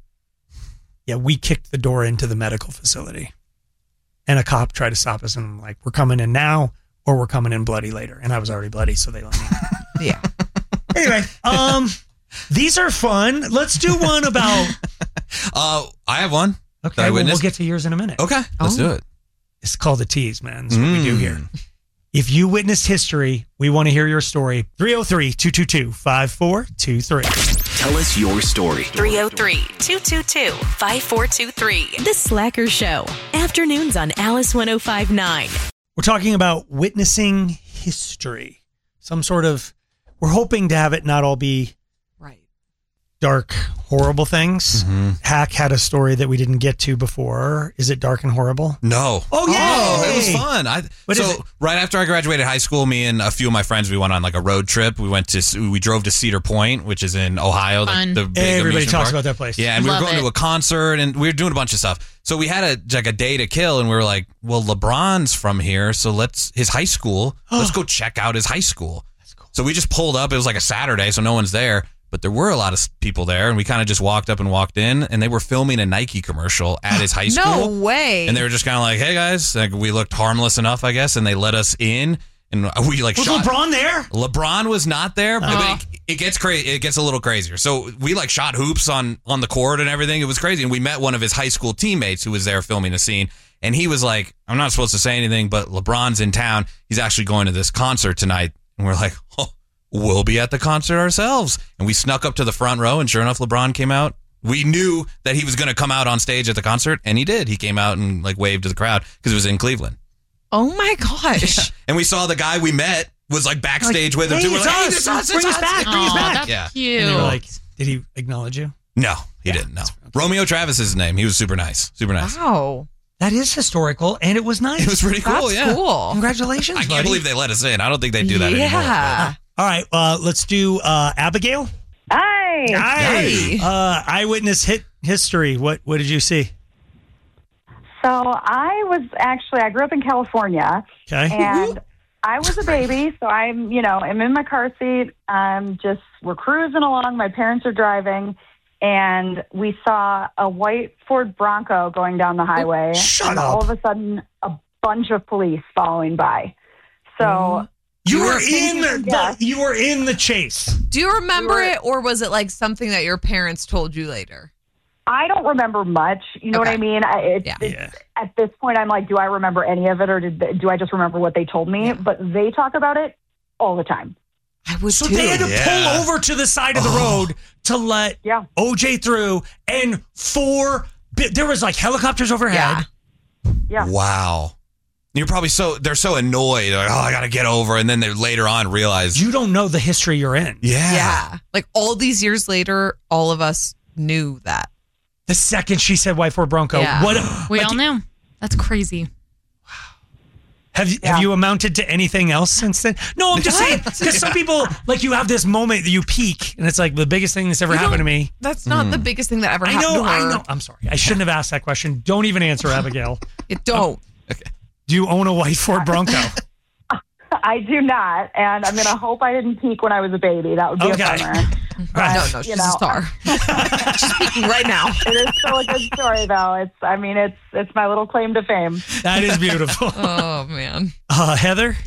Yeah, we kicked the door into the medical facility. And a cop tried to stop us, and I'm like, we're coming in now or we're coming in bloody later. And I was already bloody, so they let me. Yeah. Anyway, um, these are fun. Let's do one about. Uh, I have one. that Okay, I well, we'll witnessed. get to yours in a minute. Okay, let's do it. It's called a tease, man. That's what we do Mm. here. If you witnessed history, we want to hear your story. three oh three, two two two, five four two three. Tell us your story. three oh three, two two two, five four two three. The Slacker Show. Afternoons on Alice one oh five point nine. We're talking about witnessing history. Some sort of, we're hoping to have it not all be right. dark, horrible things. Mm-hmm. Hack had a story that we didn't get to before. Is it dark and horrible? No. Oh, yeah. it was fun. I, What so is it? right after I graduated high school, me and a few of my friends, we went on like a road trip. We went to, we drove to Cedar Point, which is in Ohio. Fun. The, the big Everybody amusement talks park. about that place. Yeah, and we Love were going it. to a concert and we were doing a bunch of stuff. So we had a like a day to kill, and we were like, well, LeBron's from here, so let's his high school. Let's go check out his high school. That's cool. So we just pulled up. It was like a Saturday, so no one's there. But there were a lot of s- people there, and we kind of just walked up and walked in, and they were filming a Nike commercial at his high school. No way. And they were just kind of like, "Hey guys," like we looked harmless enough, I guess, and they let us in, and we like Was shot. LeBron there? LeBron was not there, but Oh. it, it gets crazy. It gets a little crazier. So we like shot hoops on on the court and everything. It was crazy, and we met one of his high school teammates who was there filming a scene, and he was like, "I'm not supposed to say anything, but LeBron's in town. He's actually going to this concert tonight." And we're like, "Oh, we'll be at the concert ourselves." And we snuck up to the front row, and sure enough, LeBron came out. We knew that he was going to come out on stage at the concert, and he did. He came out and like waved to the crowd because it was in Cleveland. Oh my gosh. And we saw the guy we met was like backstage with him Hey, too. We're it's like, "Hey, us. this is us, Bring it's us back. Bring us Aw, back. that's Yeah. cute. And they were like, did he acknowledge you? No, he didn't. No. Romeo Travis is his name. He was super nice. Super nice. Wow. That is historical, and it was nice. It was pretty cool. That's yeah. cool. Congratulations, I can't buddy. believe they let us in. I don't think they do that Yeah. anymore. All right, uh, let's do uh, Abigail. Hi. Hi. Uh, eyewitness hit history. What What did you see? So I was actually, I grew up in California. Okay. And I was a baby, so I'm, you know, I'm in my car seat. I'm just, we're cruising along. My parents are driving, and we saw a white Ford Bronco going down the highway. Shut and up. all of a sudden, a bunch of police following by. So You were thinking, in the, yes. the you were in the chase. Do you remember Right. it, or was it like something that your parents told you later? I don't remember much. You know Okay. what I mean? I, it's, Yeah. it's, At this point, I'm like, do I remember any of it, or did do I just remember what they told me? But they talk about it all the time. I would So too. they had to Yeah. pull over to the side of the road to let Yeah. O J through, and four. bi- There was like helicopters overhead. Yeah. Wow. You're probably so they're so annoyed. Like, oh, I got to get over, and then they later on realize You don't know the history you're in. yeah. Yeah. Like all these years later, all of us knew that. The second she said white Ford Bronco, Yeah. what? We like, all knew. That's crazy. Have you, have you amounted to anything else since then? No, I'm just saying because some people like you have this moment that you peak, and it's like the biggest thing that's ever You happened to don't- me. That's not the biggest thing that ever I happened know, to her. I know. I'm sorry. I shouldn't have asked that question. Don't even answer, Abigail. You don't. Do you own a white Ford Bronco? I do not, and I'm going to hope I didn't peak when I was a baby. That would be Okay. a bummer. Right. No, no, she's you a know. star. She's peaking right now. It is still a good story, though. It's, I mean, it's it's my little claim to fame. That is beautiful. Oh man. Uh, Heather?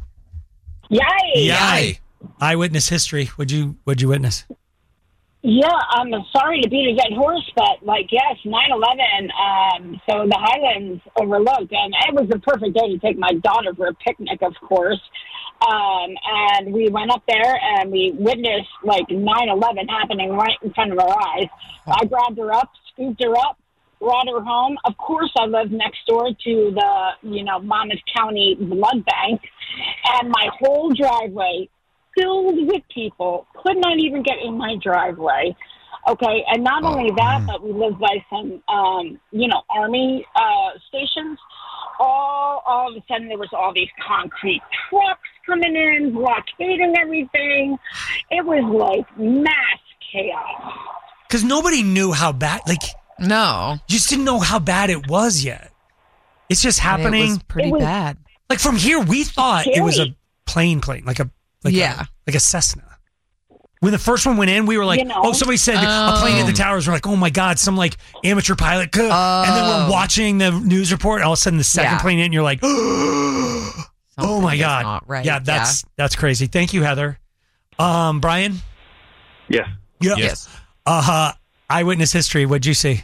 Yay! Yay. Eyewitness history. What'd you What'd you witness? Yeah, I'm sorry to beat a dead horse, but like, yes, nine eleven, um, so the Highlands overlooked, and it was the perfect day to take my daughter for a picnic, of course. Um, and we went up there and we witnessed like nine eleven happening right in front of our eyes. I grabbed her up, scooped her up, brought her home. Of course, I live next door to the, you know, Monmouth County Blood Bank, and my whole driveway filled with people, could not even get in my driveway. Okay, and not only that, but we live by some, um, you know, army uh, stations. All, all of a sudden, there was all these concrete trucks coming in, blockading everything. It was like mass chaos. Because nobody knew how bad. Like, no, you just didn't know how bad it was yet. It's just And happening. It was pretty It was bad. Like from here, we thought it was a scary. plane, plane, like a like Yeah. a, like a Cessna. When the first one went in, we were like, You know. "Oh, somebody said a plane hit the towers." We're like, "Oh my god, some like amateur pilot!" could-" And then we're Oh. watching the news report. And all of a sudden, the second Yeah. plane hit, and you're like, "Oh my is god, not right. yeah, that's that's crazy." Thank you, Heather. Um, Brian. Yes. Yeah. Yes. Uh huh. Eyewitness history. What'd you see?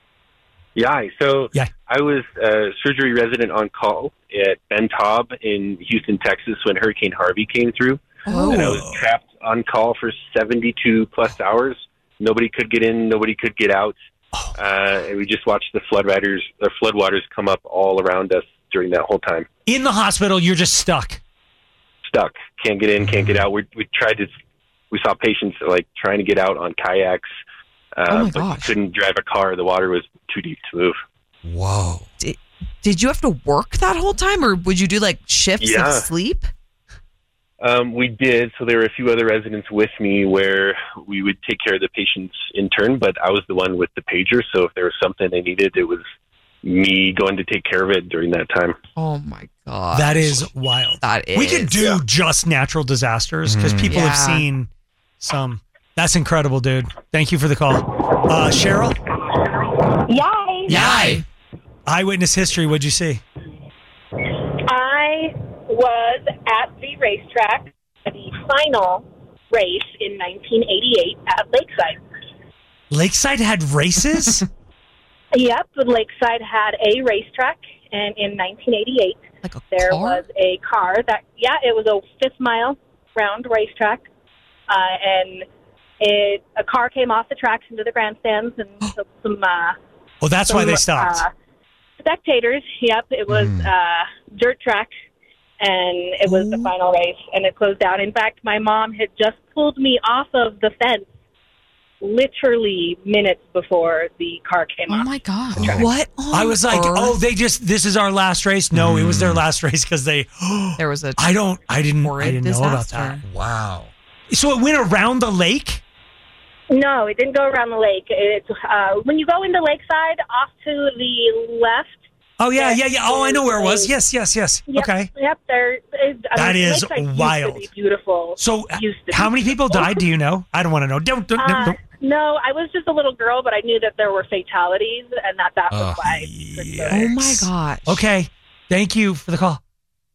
Yeah, so Yeah. I was a surgery resident on call at Ben Taub in Houston, Texas when Hurricane Harvey came through. Oh. And I was trapped on call for seventy-two plus hours. Nobody could get in, nobody could get out. Oh. Uh, and we just watched the floodwaters, the floodwaters come up all around us during that whole time. In the hospital, you're just stuck. Stuck, can't get in, can't get out. We we tried to, we saw patients like trying to get out on kayaks, uh, Oh my but gosh. couldn't drive a car. The water was too deep to move. Whoa. Did, did you have to work that whole time, or would you do like shifts Yeah. of sleep? Um, we did. So there were a few other residents with me where we would take care of the patients in turn, but I was the one with the pager. So if there was something they needed, it was me going to take care of it during that time. Oh my god, That is wild. That is. We could do just natural disasters because Mm. people have Yeah. seen some. That's incredible, dude. Thank you for the call. Uh, Cheryl? Yay! Yay. Eyewitness history. What'd you see? I was at the racetrack, the final race in nineteen eighty-eight at Lakeside. Lakeside had races? Yep, the Lakeside had a racetrack, and in nineteen eighty-eight, like a there car? was a car that, yeah, it was a fifth mile round racetrack, uh, and it a car came off the tracks into the grandstands and took some. Uh, Oh, that's why some, they stopped. Uh, spectators, yep, it was Hmm. uh, dirt track, and it was the final race, and it closed out. In fact, my mom had just pulled me off of the fence literally minutes before the car came off. Oh my god! What? I was like, oh, they just, this is our last race. No, it was their last race because they, There was a. I don't, I didn't, I horrid didn't know about disaster. that. Wow. So it went around the lake? No, it didn't go around the lake. It's uh, when you go into Lakeside, off to the left. Oh, yeah, yeah, yeah. Oh, I know where it was. Yes, yes, yes. Yep, Okay. Yep, there. I That mean, is Lakeside wild. Used to be beautiful. So, Used to how be many people beautiful. died? Do you know? I don't want to know. Don't, don't, Uh, don't. no, I was just a little girl, but I knew that there were fatalities, and that that was Oh, why. Oh my gosh. Okay. Thank you for the call.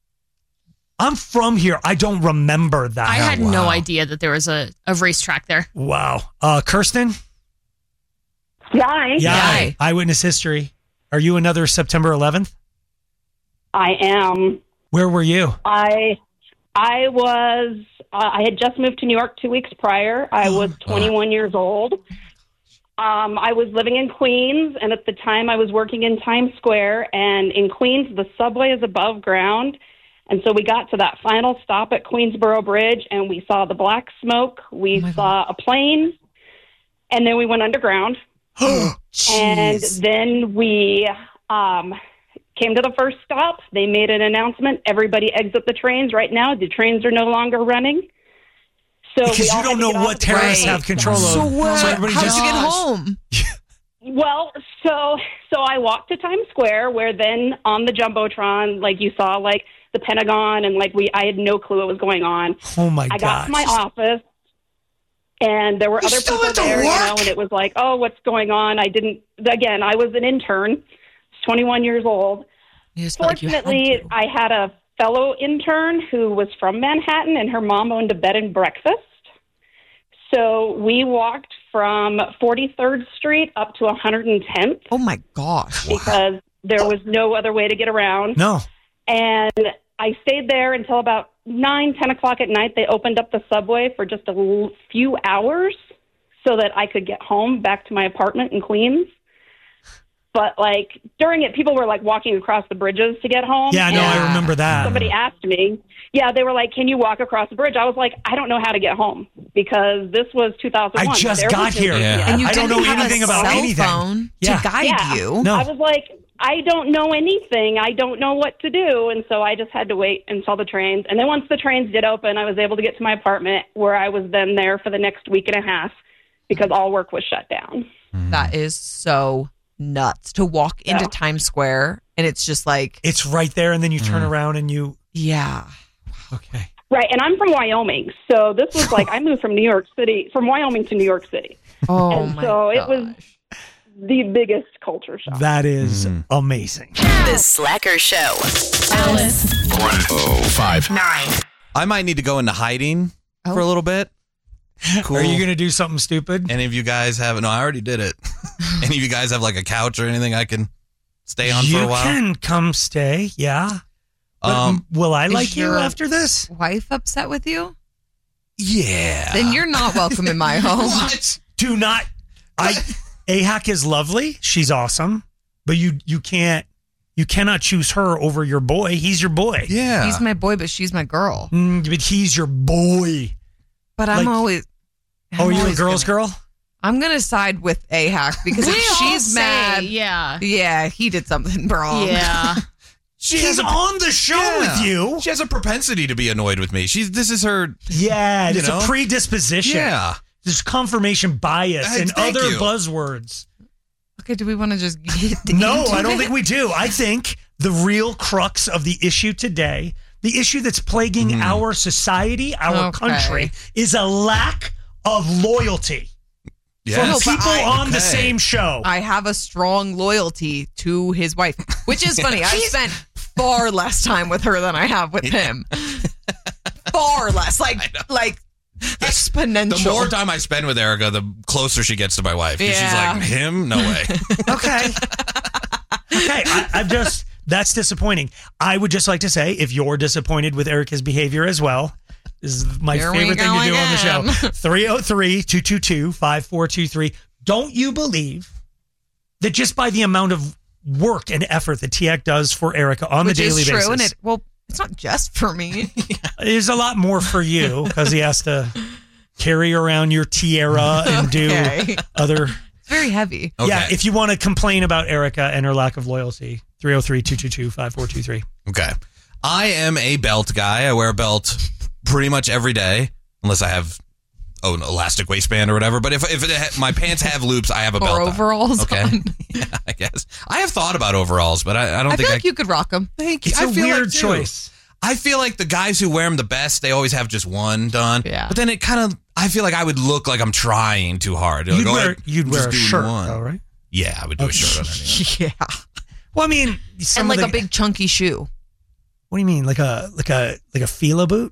I'm from here. I don't remember that. I had no idea that there was a, a racetrack there. Wow. Uh, Kirsten? Yay. Yeah. Eyewitness history. Are you another September eleventh? I am. Where were you? I I was uh, I had just moved to New York two weeks prior. I was twenty-one years old. Um, I was living in Queens, and at the time I was working in Times Square. And in Queens, the subway is above ground. And so we got to that final stop at Queensboro Bridge, and we saw the black smoke. We saw a plane, and then we went underground. And then we um, came to the first stop. They made an announcement. Everybody exit the trains right now. The trains are no longer running. So Because we you all don't had to know get off what the terrorists train. have control of. So what? everybody How'd just- you get home? Well, so so I walked to Times Square, where then on the jumbotron, like you saw, like the Pentagon, and like we, I had no clue what was going on. Oh my I got gosh. to my office, and there were You other still people had to there, you work? know, and it was like, oh, what's going on? I didn't. Again, I was an intern, twenty-one years old. just felt like you had Fortunately, I had a fellow intern who was from Manhattan, and her mom owned a bed and breakfast. So we walked from forty-third Street up to one hundred tenth. Oh my gosh. Because there was no other way to get around. No. And I stayed there until about nine, ten o'clock at night. They opened up the subway for just a l- few hours so that I could get home back to my apartment in Queens. But, like, during it, people were, like, walking across the bridges to get home. Yeah, no, And I remember that. Somebody asked me, yeah, they were like, can you walk across the bridge? I was like, I don't know how to get home because this was two thousand one. I just There got was no here. G P S. Yeah. And you I don't didn't know have a anything about cell anything. phone Yeah. to guide Yeah. you. No. I was like, I don't know anything. I don't know what to do. And so I just had to wait until the trains. And then once the trains did open, I was able to get to my apartment where I was then there for the next week and a half because all work was shut down. That is so nuts to walk into Yeah. Times Square and it's just like It's right there, and then you turn around and you. Yeah. Okay. Right. And I'm from Wyoming. So this was like, I moved from New York City, from Wyoming to New York City. Oh, and my so it was the biggest culture shock. That is amazing. The Slacker Show. Alice. Oh, five. Nine. I might need to go into hiding for a little bit. Cool. Are you going to do something stupid? Any of you guys have? No, I already did it. Any of you guys have like a couch or anything I can stay on you for a while? can come stay, yeah. But Um, will I Is like you your after this? Wife upset with you? Yeah. Then you're not welcome in my home. What? Do not. I. A H A C is lovely. She's awesome, but you you can't you cannot choose her over your boy. He's your boy. Yeah. He's my boy, but she's my girl. Mm, but he's your boy. But I'm Like- always. I'm Oh, you're a always girl's gonna- girl. I'm gonna side with A H A C because if We all she's say, mad, yeah. yeah, he did something wrong. Yeah. She He's has a- on the show Yeah. with you. She has a propensity to be annoyed with me. She's this is her. Yeah, You it's know? a predisposition. Yeah. There's confirmation bias Hey, and thank other you. buzzwords. Okay, do we want to just get No, into I don't it? think we do. I think the real crux of the issue today, the issue that's plaguing our society, our Okay. country, is a lack of loyalty Yes. from No, but people I- on the okay. same show. I have a strong loyalty to his wife, which is funny. I've spent far less time with her than I have with him. Far less, like like exponential. The more time I spend with Erica, the closer she gets to my wife. 'Cause Yeah. She's like, him? No way. Okay. Okay. I, I'm just, that's disappointing. I would just like to say, if you're disappointed with Erica's behavior as well, this is my Here we favorite thing go to do on the show. again. three oh three, two two two, five four two three. Don't you believe that just by the amount of work and effort that T A C does for Erica on which the daily is true, basis, and it well, it's not just for me. there's a lot more for you because he has to carry around your tiara and Okay. do other. It's very heavy. Okay. Yeah, if you want to complain about Erica and her lack of loyalty, three oh three, two two two, five four two three. Okay. I am a belt guy. I wear a belt pretty much every day, unless I have oh, an elastic waistband or whatever. But if if it ha- my pants have loops, I have a Or belt on. overalls Okay, on. yeah, I guess I have thought about overalls, but I, I don't I think feel I like you could rock them. Thank you. It's I a feel weird like too. choice. I feel like the guys who wear them the best, they always have just one done. Yeah. But then it kind of, I feel like I would look like I'm trying too hard. You'd Like, oh, wear, I- you'd I'm wear just a doing shirt, one. though, right? Yeah, I would do a shirt underneath. Yeah. Well, I mean, some And like of the, a big chunky shoe. What do you mean, like a like a like a Fila boot?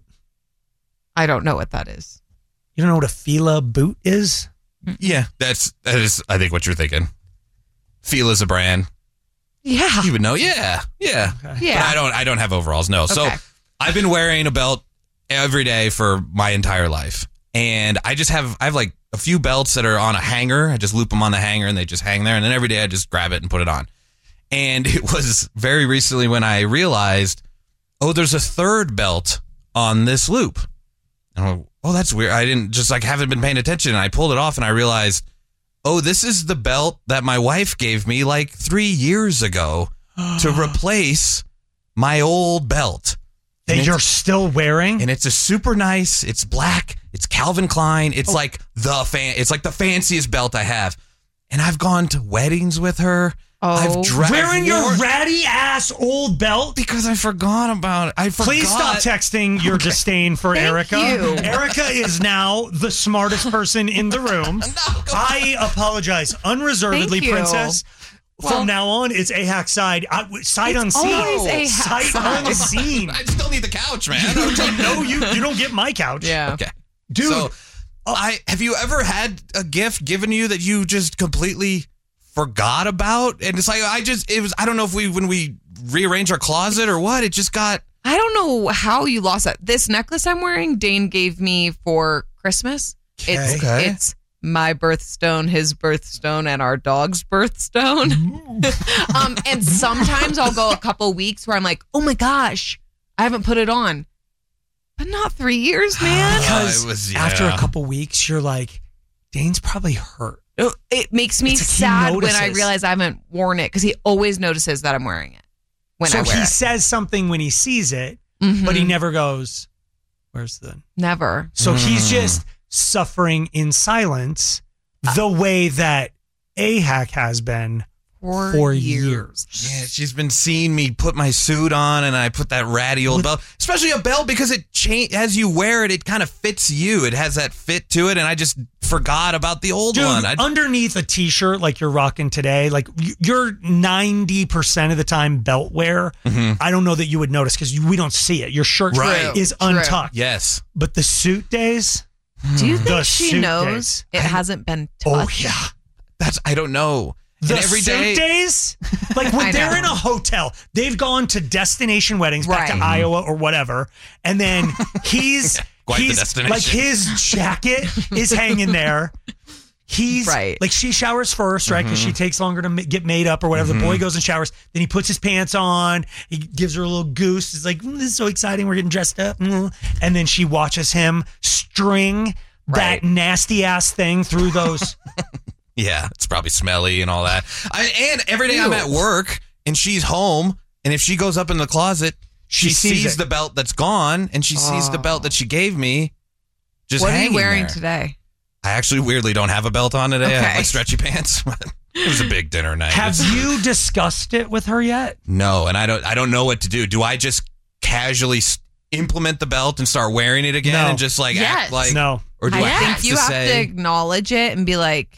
I don't know what that is. You don't know what a Fila boot is? Yeah, that's that is. I think what you're thinking. Fila's a brand. Yeah. You would know. Yeah, yeah, Yeah. But I don't. I don't have overalls. No. So Okay. I've been wearing a belt every day for my entire life, and I just have. I have like a few belts that are on a hanger. I just loop them on the hanger, and they just hang there. And then every day I just grab it and put it on. And it was very recently when I realized, oh, there's a third belt on this loop. And I'm like, oh, that's weird. I didn't just like haven't been paying attention. And I pulled it off and I realized, oh, this is the belt that my wife gave me like three years ago to replace my old belt. That And you're it's- still wearing? And it's a super nice, it's black, it's Calvin Klein. It's like the fan, it's like the fanciest belt I have. And I've gone to weddings with her. Oh. I've dra- Wearing I've your worn- ratty ass old belt? Because I forgot about it. I forgot. Please stop texting your disdain for Thank Erica. you. Erica is now the smartest person in the room. I apologize unreservedly, Thank you. Princess. Well- From now on, it's A HAC side. I, sight It's unseen. always A HAC Sight side. unseen. I still need the couch, man. no, you you don't get my couch. Yeah. Okay. Dude. So, I have you ever had a gift given you that you just completely forgot about? And it's like I just it was I don't know if we when we rearranged our closet or what, it just got I don't know how you lost that. This necklace I'm wearing, Dane gave me for Christmas. It's Okay. it's my birthstone, his birthstone, and our dog's birthstone. um, and sometimes I'll go a couple weeks where I'm like, oh my gosh, I haven't put it on. But not three years, man. Because Uh, it was- after yeah. a couple weeks, you're like, Dane's probably hurt. It makes me It's like he sad when I notices. realize I haven't worn it because he always notices that I'm wearing it when so I wear he it. says something when he sees it, Mhm. but he never goes, where's the... Never. So he's Mm. just suffering in silence the way that A HAC has been For, for years. years. yeah, she's been seeing me put my suit on and I put that ratty old belt, especially a belt because it change as you wear it, it kind of fits you. It has that fit to it, and I just forgot about the old Dude, one. I, underneath a t-shirt like you're rocking today, like y- you're ninety percent of the time belt wear. Mhm. I don't know that you would notice because we don't see it. Your shirt Right. is True. untucked. yes. But the suit days, Do you The think she suit knows days. it hasn't been oh touched? yeah. That's I don't know. The and every suit day, days, like when I they're know. in a hotel, they've gone to destination weddings back Right. to Iowa or whatever, and then he's Quite the he's destination. like his jacket is hanging there. He's Right. like she showers first, right? Because she takes longer to ma- get made up or whatever. The boy goes and showers. Then he puts his pants on. He gives her a little goose. It's like, "Mm, this is so exciting. We're getting dressed up. Mm." And then she watches him string Right. that nasty ass thing through those. yeah, it's probably smelly and all that. I, and every day I'm Ew. at work and she's home, and if she goes up in the closet, she, She sees sees it. the belt that's gone, and she sees the Oh. belt that she gave me. Just What are hanging you wearing there. today? I actually weirdly don't have a belt on today. I have Okay. my stretchy pants. But it was a big dinner night. Have It's- you discussed it with her yet? No, and I don't. I don't know what to do. Do I just casually s- implement the belt and start wearing it again, No. and just like Yes. act like No. or do I, I have think you to have say? to acknowledge it and be like,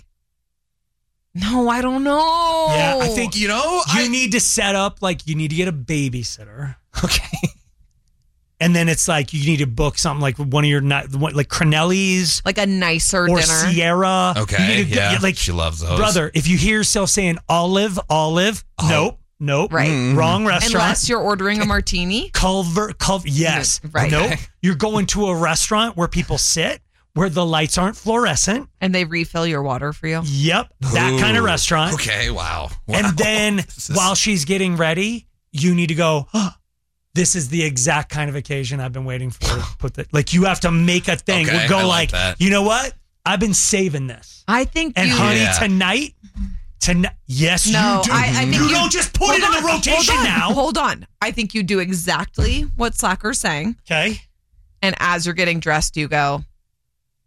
no, I don't know. Yeah, I think You know, you I- need to set up like you need to get a babysitter. Okay. And then it's like you need to book something like one of your ni- one- like Cronelli's like a nicer or dinner. Sierra. You Okay. need to go- Yeah. like she loves those. brother, if you hear yourself saying olive, olive, Oh. nope, nope, Right. Mm. wrong restaurant. Unless you're ordering a martini. Culver, Culver, yes, Right. Nope, Okay. you're going to a restaurant where people sit, where the lights aren't fluorescent. And they refill your water for you. Yep, that kind of Ooh. restaurant. Okay. Wow. Wow. And then This is- while she's getting ready, you need to go, oh, this is the exact kind of occasion I've been waiting for. Put that, like you have to make a thing. Okay, go I like like, that. you know what? I've been saving this. I think And you. honey, Yeah. tonight, tonight, yes, No, you do. I- I think you, you- don't just put Hold it in on, the rotation hold on, now. Hold on. I think you do exactly what Slacker's saying. Okay. And as you're getting dressed, you go,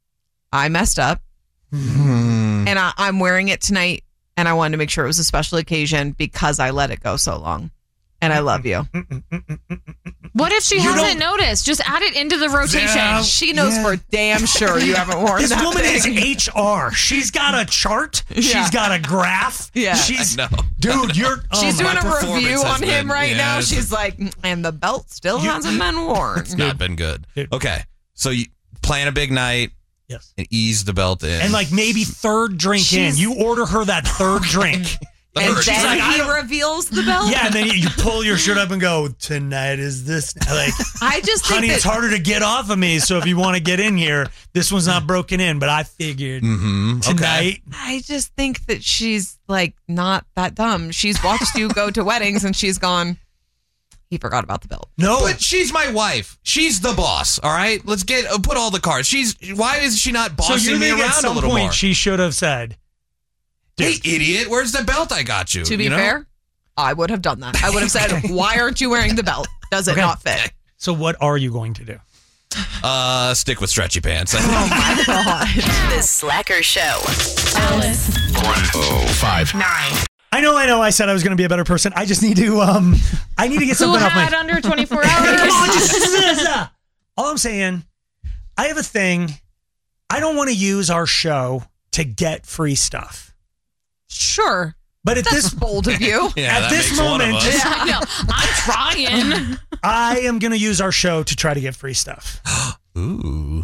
I messed up. Hmm. And I, I'm wearing it tonight. And I wanted to make sure it was a special occasion because I let it go so long. And I love you. What if she You hasn't don't- noticed? Just add it into the rotation. Yeah. She knows Yeah. for damn sure you haven't worn This that woman is thing. H R. She's got a chart. Yeah. She's got a graph. Yeah. She's I know. dude. You're. oh She's my doing a performance review has on him been- right yeah, now. it's- She's like, "Mm, and the belt still You- hasn't been worn. It's not been good. Dude. Okay, so you plan a big night. Yes. And ease the belt in. And like maybe third drink She's- in, you order her that third drink. And Third. then She's like, I he don't- reveals the belt. Yeah, and then you, you pull your shirt up and go, tonight is this. Like, I just think honey, that, it's harder to get off of me. So if you want to get in here, this one's not broken in. But I figured Mm-hmm. Okay. tonight. I just think that she's like not that dumb. She's watched you go to weddings and she's gone, he forgot about the belt. No, But she's my wife. She's the boss. All right, let's get uh, put all the cards. She's why is she not so bossing you me think around at a some little point more? she should have said, Hey, idiot! Where's the belt I got you? To be you know? fair, I would have done that. I would have said, why aren't you wearing the belt? Does it Okay. not fit? so what are you going to do? uh, stick with stretchy pants. Oh my God. The Slacker Show. Alice. Oh, five. Nine. I know, I know. I said I was going to be a better person. I just need to, um, I need to get Who something off my. had under twenty-four Come on, hours? just- all I'm saying, I have a thing. I don't want to use our show to get free stuff. Sure. But at That's this bold of you. Yeah, at that this makes one of moment, us. I know. I'm trying. I am going to use our show to try to get free stuff. Ooh.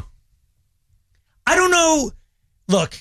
I don't know. Look,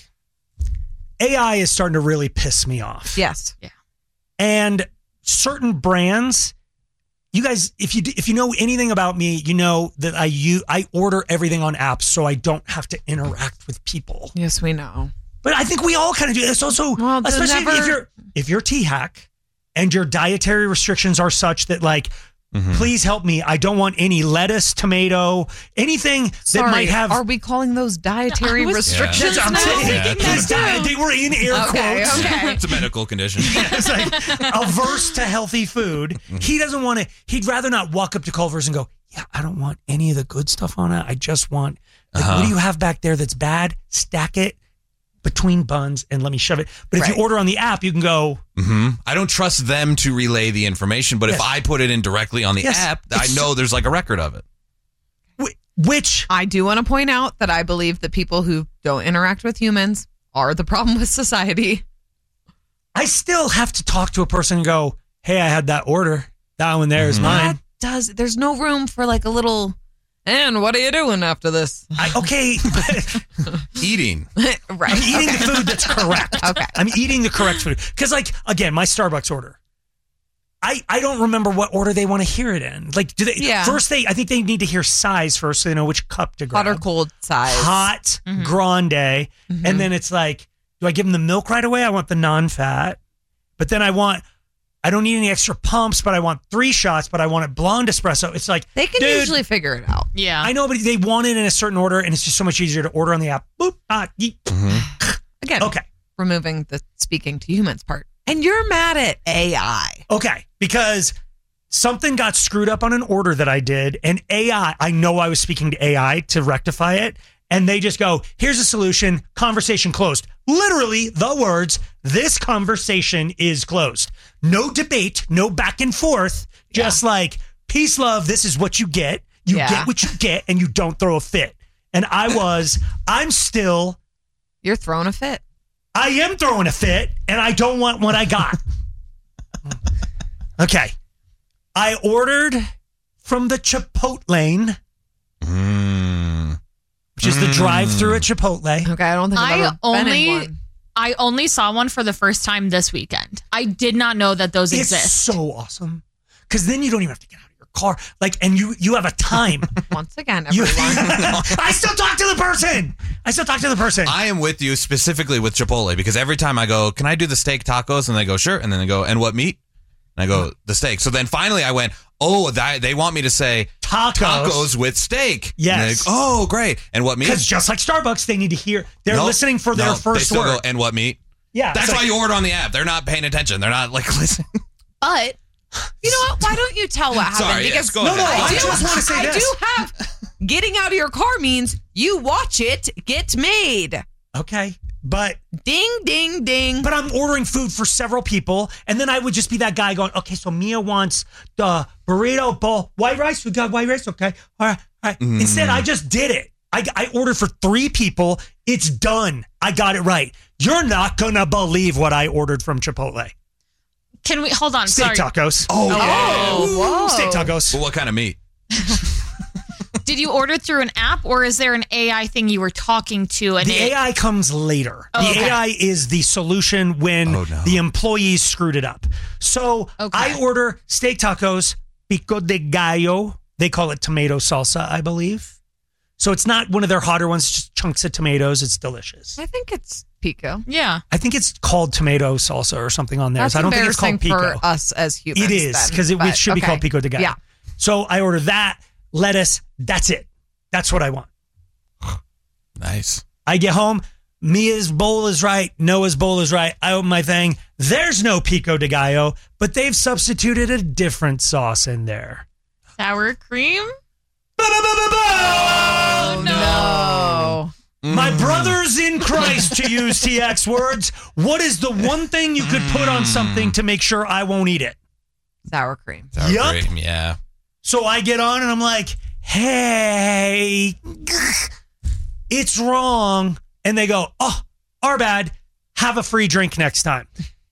A I is starting to really piss me off. Yes. Yeah. And certain brands, you guys, if you if you know anything about me, you know that I you I order everything on apps so I don't have to interact with people. Yes, we know. But I think we all kind of do this. Also, Well, they'll especially never- if you're if you're T-hack and your dietary restrictions are such that like, Mm-hmm. please help me. I don't want any lettuce, tomato, anything Sorry, that might have. Are we calling those dietary I was- restrictions? That's what I'm now? saying. Yeah, These di- they were in air Okay, quotes. okay. It's a medical condition. It's like averse to healthy food. He doesn't want to. He'd rather not walk up to Culver's and go, "Yeah, I don't want any of the good stuff on it. I just want. Like, Uh-huh. what do you have back there that's bad? Stack it between buns and let me shove it." But if Right. you order on the app, you can go. hmm I don't trust them to relay the information, but Yes. if I put it in directly on the Yes. app, I It's- know there's like a record of it. Which I do want to point out that I believe that people who don't interact with humans are the problem with society. I still have to talk to a person and go, "Hey, I had that order. That one there is mine." That does. There's no room for like a little. And what are you doing after this? I, okay, Eating. right. I'm eating okay. the food that's correct. Okay. I'm eating the correct food. Because, like, again, my Starbucks order, I, I don't remember what order they want to hear it in. Like, do they? Yeah. First, they I think they need to hear size first, so they know which cup to grab. Hot or cold size. Hot, Mhm. grande, Mhm. and then it's like, do I give them the milk right away? I want the non-fat, but then I want. I don't need any extra pumps, but I want three shots, but I want it blonde espresso. It's like They can dude, usually figure it out. Yeah. I know, but they want it in a certain order, and it's just so much easier to order on the app. Boop, ah, yeet. Again, Okay. removing the speaking to humans part. And you're mad at A I. Okay, because something got screwed up on an order that I did, and A I, I know I was speaking to A I to rectify it, and they just go, "Here's a solution, conversation closed." Literally, the words, "This conversation is closed." No debate, no back and forth, just like, peace, love, this is what you get. You Yeah. get what you get, and you don't throw a fit. And I was, I'm still, You're throwing a fit. I am throwing a fit, and I don't want what I got. Okay. I ordered from the Chipotlane, Mm. which is the drive-through at Chipotle. Okay, I don't think I've I ever been in only one. I only saw one for the first time this weekend. I did not know that those It's exist. so awesome. Because then you don't even have to get out of your car. Like, and you you have a time. Once again, You- everyone. I still talk to the person. I still talk to the person. I am with you specifically with Chipotle because every time I go, can I do the steak tacos? And they go, sure. And then they go, and what meat? And I go, the steak. So then finally I went, oh, that, they want me to say Tacos. tacos with steak. Yes. And they go, oh, great. And what meat? Because just like Starbucks, they need to hear. They're Nope. listening for their No, they first still word. go, and what meat? Yeah, That's it's why like- you order on the app. They're not paying attention. They're not like listening. But You know what? Why don't you tell what happened? Sorry, because yes, go No, no, ahead. I I do, just want to say I this. do have getting out of your car means you watch it get made. Okay. But ding, ding, ding. But I'm ordering food for several people, and then I would just be that guy going, okay, so Mia wants the burrito bowl, white rice. We got white rice, okay. All right, all right. Mm. Instead, I just did it. I, I ordered for three people. It's done. I got it right. You're not gonna believe what I ordered from Chipotle. Can we hold on? Steak Sorry. tacos. Oh, yeah. Oh, whoa. Steak tacos. Well, what kind of meat? Did you order through an app, or is there an A I thing you were talking to? And The it- A I comes later. Oh, the okay. A I is the solution when the employees screwed it up. So I order steak tacos, pico de gallo. They call it tomato salsa, I believe. So it's not one of their hotter ones, just chunks of tomatoes. It's delicious. I think it's pico. Yeah. I think it's called tomato salsa or something on there. That's So I don't think it's called embarrassing pico. for us as humans. It is, then, because it, but it should be okay. called pico de gallo. Yeah. So I order that, lettuce, that's it. That's what I want. Nice. I get home, Mia's bowl is right, Noah's bowl is right. I open my thing. There's no pico de gallo, but they've substituted a different sauce in there. Sour cream? Oh, no. My brothers in Christ, to use T X words, what is the one thing you could put on something to make sure I won't eat it? Sour cream. Sour Yup. cream, yeah. So I get on and I'm like, hey, it's wrong. And they go, oh, our bad. Have a free drink next time.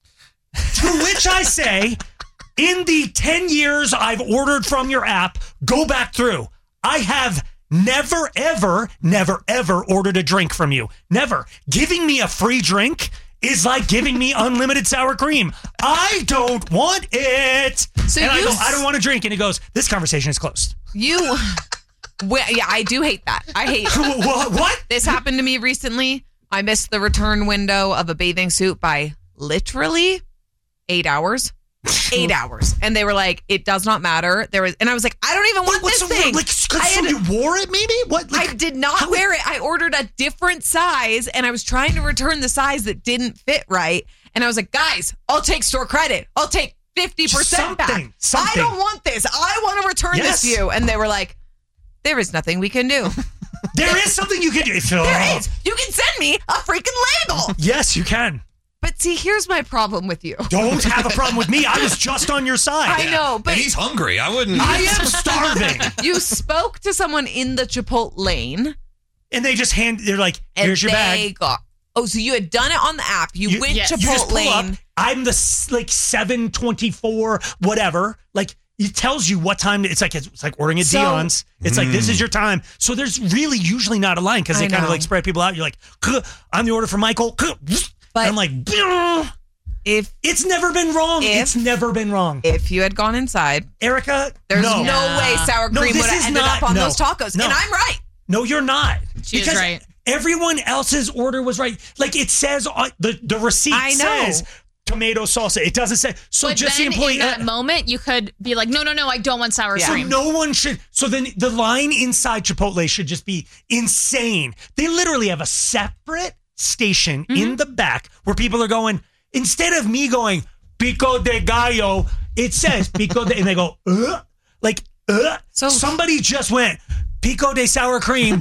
To which I say, in the ten years I've ordered from your app, go back through. I have never, ever, never, ever ordered a drink from you. Never. Giving me a free drink is like giving me unlimited sour cream. I don't want it. So and I you go, s- I don't want a drink. And he goes, this conversation is closed. You, well, yeah, I do hate that. I hate what, what? This happened to me recently. I missed the return window of a bathing suit by literally eight hours. Eight hours. And they were like, it does not matter. There was, and I was like, I don't even want what's this the- thing. like, 'cause I so had- you wore it maybe? What? Like, I did not wear it. I ordered a different size and I was trying to return the size that didn't fit right. And I was like, guys, I'll take store credit. I'll take fifty percent back. Something, something. I don't want this. I want to return Yes. this to you. And they were like, there is nothing we can do. There is something you can do. There is. You can send me a freaking label. Yes, you can. But see, here's my problem with you. Don't have a problem with me. I was just on your side. I know, but And he's hungry. I wouldn't. I am starving. You spoke to someone in the Chipotle lane. And they just hand, they're like, And here's your they bag. got, oh, so you had done it on the app. You, went yes. Chipotle You just pull lane. up. I'm the s- like seven twenty-four, whatever. Like, it tells you what time. It's like it's like ordering at So- Dion's. It's like, this Mm. is your time. So there's really usually not a line because they I kind of know. like spread people out. You're like, "Kuh, I'm the order for Michael. Kuh." But I'm like, "Bleh." if it's never been wrong. If- it's never been wrong. if you had gone inside, Erica, there's no, no, way sour No, cream this would have is ended not- up on no. those tacos. No. And I'm right. No, you're not. She is because right. everyone else's order was right. Like it says on the the receipt I know. says tomato salsa. It doesn't say. So but just then the employee. in that uh, moment, you could be like, no, no, no, I don't want sour so cream. no one should. So then the line inside Chipotle should just be insane. They literally have a separate station Mm-hmm. in the back where people are going. Instead of me going pico de gallo, it says pico de, and they go uh, like uh. So- somebody just went pico de sour cream.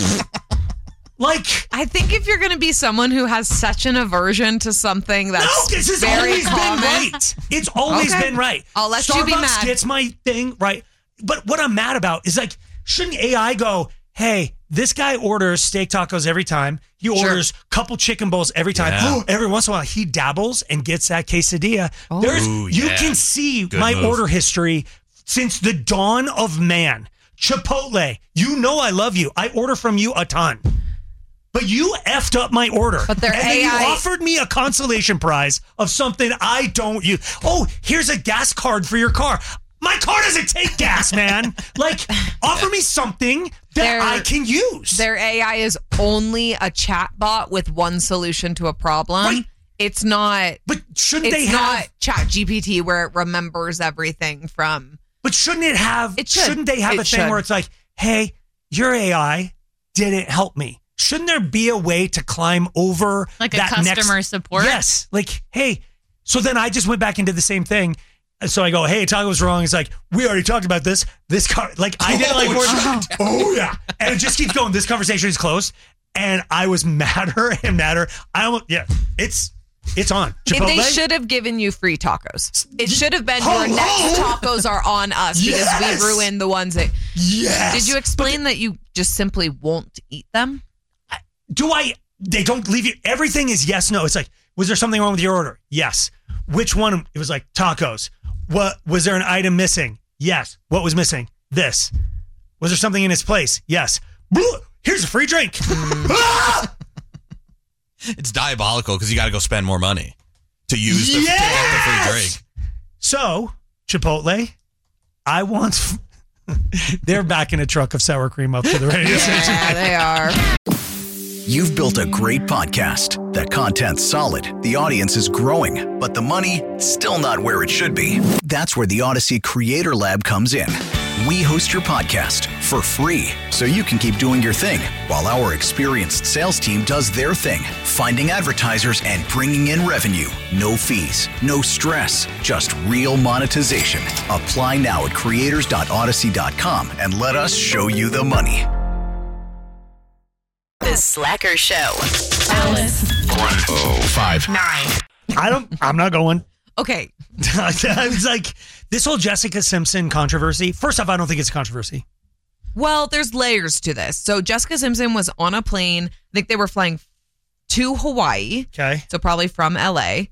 Like, I think if you're going to be someone who has such an aversion to something that's no, this has very always common, been right. It's always Okay. been right. I'll let Starbucks you be mad. gets my thing right. But what I'm mad about is like, shouldn't A I go, hey, this guy orders steak tacos every time. He Sure. orders couple chicken bowls every time. Yeah. Every once in a while, he dabbles and gets that quesadilla. There's, Ooh, you yeah. can see Good my move. order history since the dawn of man. Chipotle, you know I love you. I order from you a ton. But you effed up my order. But their and then you A I offered me a consolation prize of something I don't use. Oh, here's a gas card for your car. My car doesn't take gas, man. Like, offer me something that Their- I can use. Their A I is only a chat bot with one solution to a problem. Right. It's not. But shouldn't It's they have? not Chat G P T where it remembers everything from. But shouldn't it have? It should. Shouldn't they have It a thing should. where it's like, hey, your A I didn't help me. Shouldn't there be a way to climb over Like a that customer next, support? Yes. Like, hey, so then I just went back into the same thing. So I go, hey, taco's wrong. It's like, we already talked about this. This car, like I did like, Oh, oh yeah. And it just keeps going. This conversation is closed. And I was madder and madder. I almost, yeah, it's, it's on. Chipotle. They should have given you free tacos. It should have been Ho, your next ho. tacos are on us because Yes. we ruined the ones that. Yes. Did you explain that you just simply won't eat them? Do I, they don't leave you, everything is yes, no. It's like, was there something wrong with your order? Yes. Which one? It was like tacos. What, was there an item missing? Yes. What was missing? This. Was there something in its place? Yes. Here's a free drink. Ah! It's diabolical because you got to go spend more money to use the, Yes! to get the free drink. So, Chipotle, I want, they're backing a truck of sour cream up to the radio station. Yeah, they are. You've built a great podcast. The content's solid, the audience is growing, but the money still not where it should be. That's where the Odyssey Creator Lab comes in. We host your podcast for free so you can keep doing your thing while our experienced sales team does their thing, finding advertisers and bringing in revenue. No fees, no stress, just real monetization. Apply now at creators dot odyssey dot com and let us show you the money. The Slacker Show. Alice. one oh five Nine. I don't, I'm not going. Okay. I was like, this whole Jessica Simpson controversy. First off, I don't think it's a controversy. Well, there's layers to this. So Jessica Simpson was on a plane. I think they were flying to Hawaii. Okay. So probably from L A.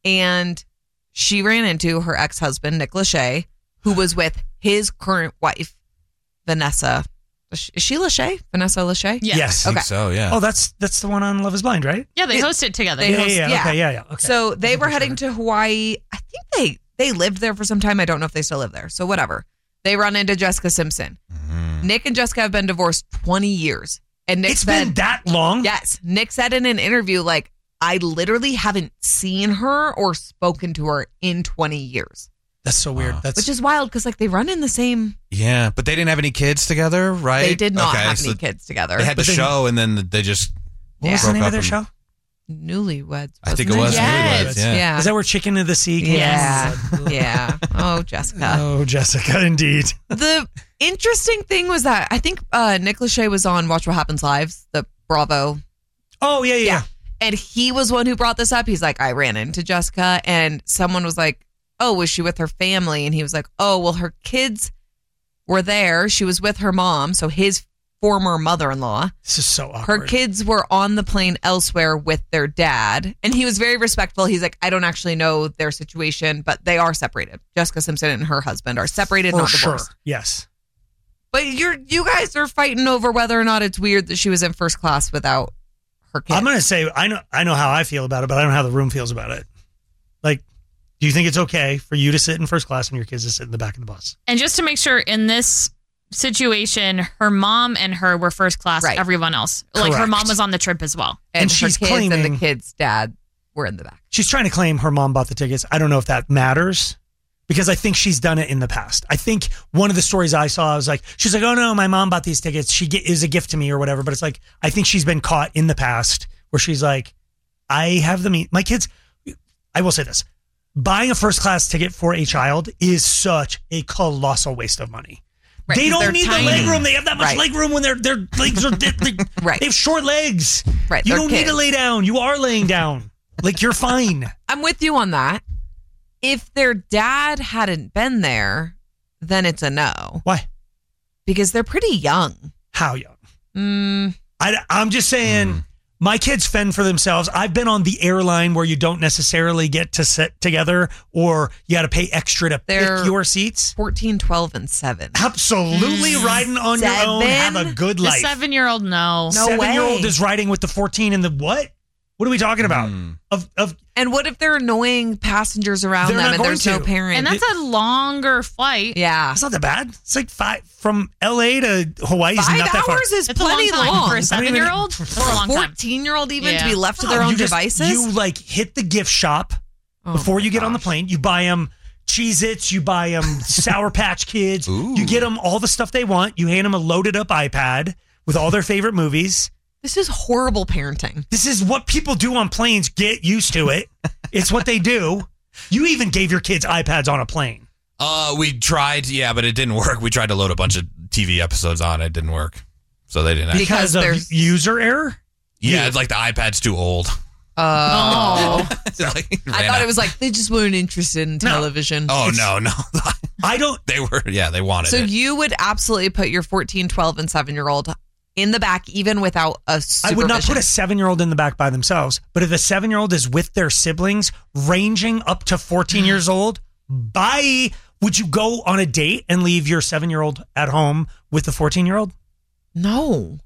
And she ran into her ex-husband, Nick Lachey, who was with his current wife, Vanessa. Is she Lachey? Vanessa Lachey? Yeah. Yes. I think Okay. so, yeah. Oh, that's that's the one on Love is Blind, right? Yeah, they It- host it together. They Yeah, host- yeah, yeah. Okay, yeah, yeah. Okay. So they were For heading to Hawaii. I think they they lived there for some time. I don't know if they still live there. So whatever. They run into Jessica Simpson. Nick and Jessica have been divorced twenty years. And Nick It's said, been that long? Yes. Nick said in an interview, like, I literally haven't seen her or spoken to her in twenty years. That's so weird. That's Which is wild because, like, they run in the same. Yeah, but they didn't have any kids together, right? They did not Okay, have so any kids together. They had the But then- show, and then they just What was the broke name of up their and- show? Newlyweds. I think it wasn't was Yes. Newlyweds, yeah. Yeah. Is that where Chicken of the Sea came Yeah. from? Yeah. Oh, Jessica. Oh, Jessica, indeed. The interesting thing was that I think uh, Nick Lachey was on Watch What Happens Live, the Bravo. Oh, yeah, yeah, yeah. And he was one who brought this up. He's like, I ran into Jessica, and someone was like, oh, was she with her family? And he was like, oh, well, her kids were there. She was with her mom, so his former mother-in-law. This is so awkward. Her kids were on the plane elsewhere with their dad. And he was very respectful. He's like, I don't actually know their situation, but they are separated. Jessica Simpson and her husband are separated, For not sure. divorced. Yes. But you're you guys are fighting over whether or not it's weird that she was in first class without her kids. I'm going to say, I know I know how I feel about it, but I don't know how the room feels about it. Like, do you think it's okay for you to sit in first class and your kids to sit in the back of the bus? And just to make sure, in this situation, her mom and her were first class. Right. Everyone else, like her Correct. mom, was on the trip as well. and, and her she's kids and the claiming- kids' dad were in the back. She's trying to claim her mom bought the tickets. I don't know if that matters because I think she's done it in the past. I think one of the stories I saw, I was like, she's like, oh no, my mom bought these tickets. She get, is a gift to me or whatever. But it's like, I think she's been caught in the past where she's like, I have them eat. My kids, I will say this, buying a first class ticket for a child is such a colossal waste of money. Right, they 'cause don't they're need tiny. the leg room. They have that much Right. leg room when their their legs are they, they, Right. they have short legs. Right, You they're don't need to kids. lay down. You are laying down. Like you're fine. I'm with you on that. If their dad hadn't been there, then it's a no. Why? Because they're pretty young. How young? Mm, I, I'm just saying, my kids fend for themselves. I've been on the airline where you don't necessarily get to sit together or you got to pay extra to They're pick your seats. fourteen, twelve, and seven. Absolutely riding on your own. Have a Seven? good The life. seven-year-old, no. No Seven-year-old way. is riding with the fourteen and the what? What are we talking about? Of of And what if they're annoying passengers around They're them not and going there's no to. parent? And that's a longer flight. yeah. It's not that bad. It's like five from L A to Hawaii. Is Five not that far. hours is It's a long plenty time long. for a seven-year-old or a long time. fourteen-year-old even Yeah. to be left to No, their own you just- devices? You like hit the gift shop Oh before my you get on the gosh. plane. You buy them Cheez-Its, you buy them Sour Patch Kids. You get them all the stuff they want. You hand them a loaded up iPad with all their favorite movies. This is horrible parenting. This is what people do on planes. Get used to it. It's what they do. You even gave your kids iPads on a plane. Uh, we tried, yeah, but it didn't work. We tried to load a bunch of T V episodes on. It didn't work. So they didn't. Because of there's- user error? Yeah, it's like the iPad's too old. Oh. Like, I ran thought out. it was like they just weren't interested in television. Oh, no, no. I don't. They were, yeah, they wanted So it. you would absolutely put your fourteen, twelve, and seven year old in the back, even without a I supervision. would not put a seven-year-old in the back by themselves, but if a seven-year-old is with their siblings, ranging up to fourteen years old, bye. Would you go on a date and leave your seven-year-old at home with the fourteen-year-old? No.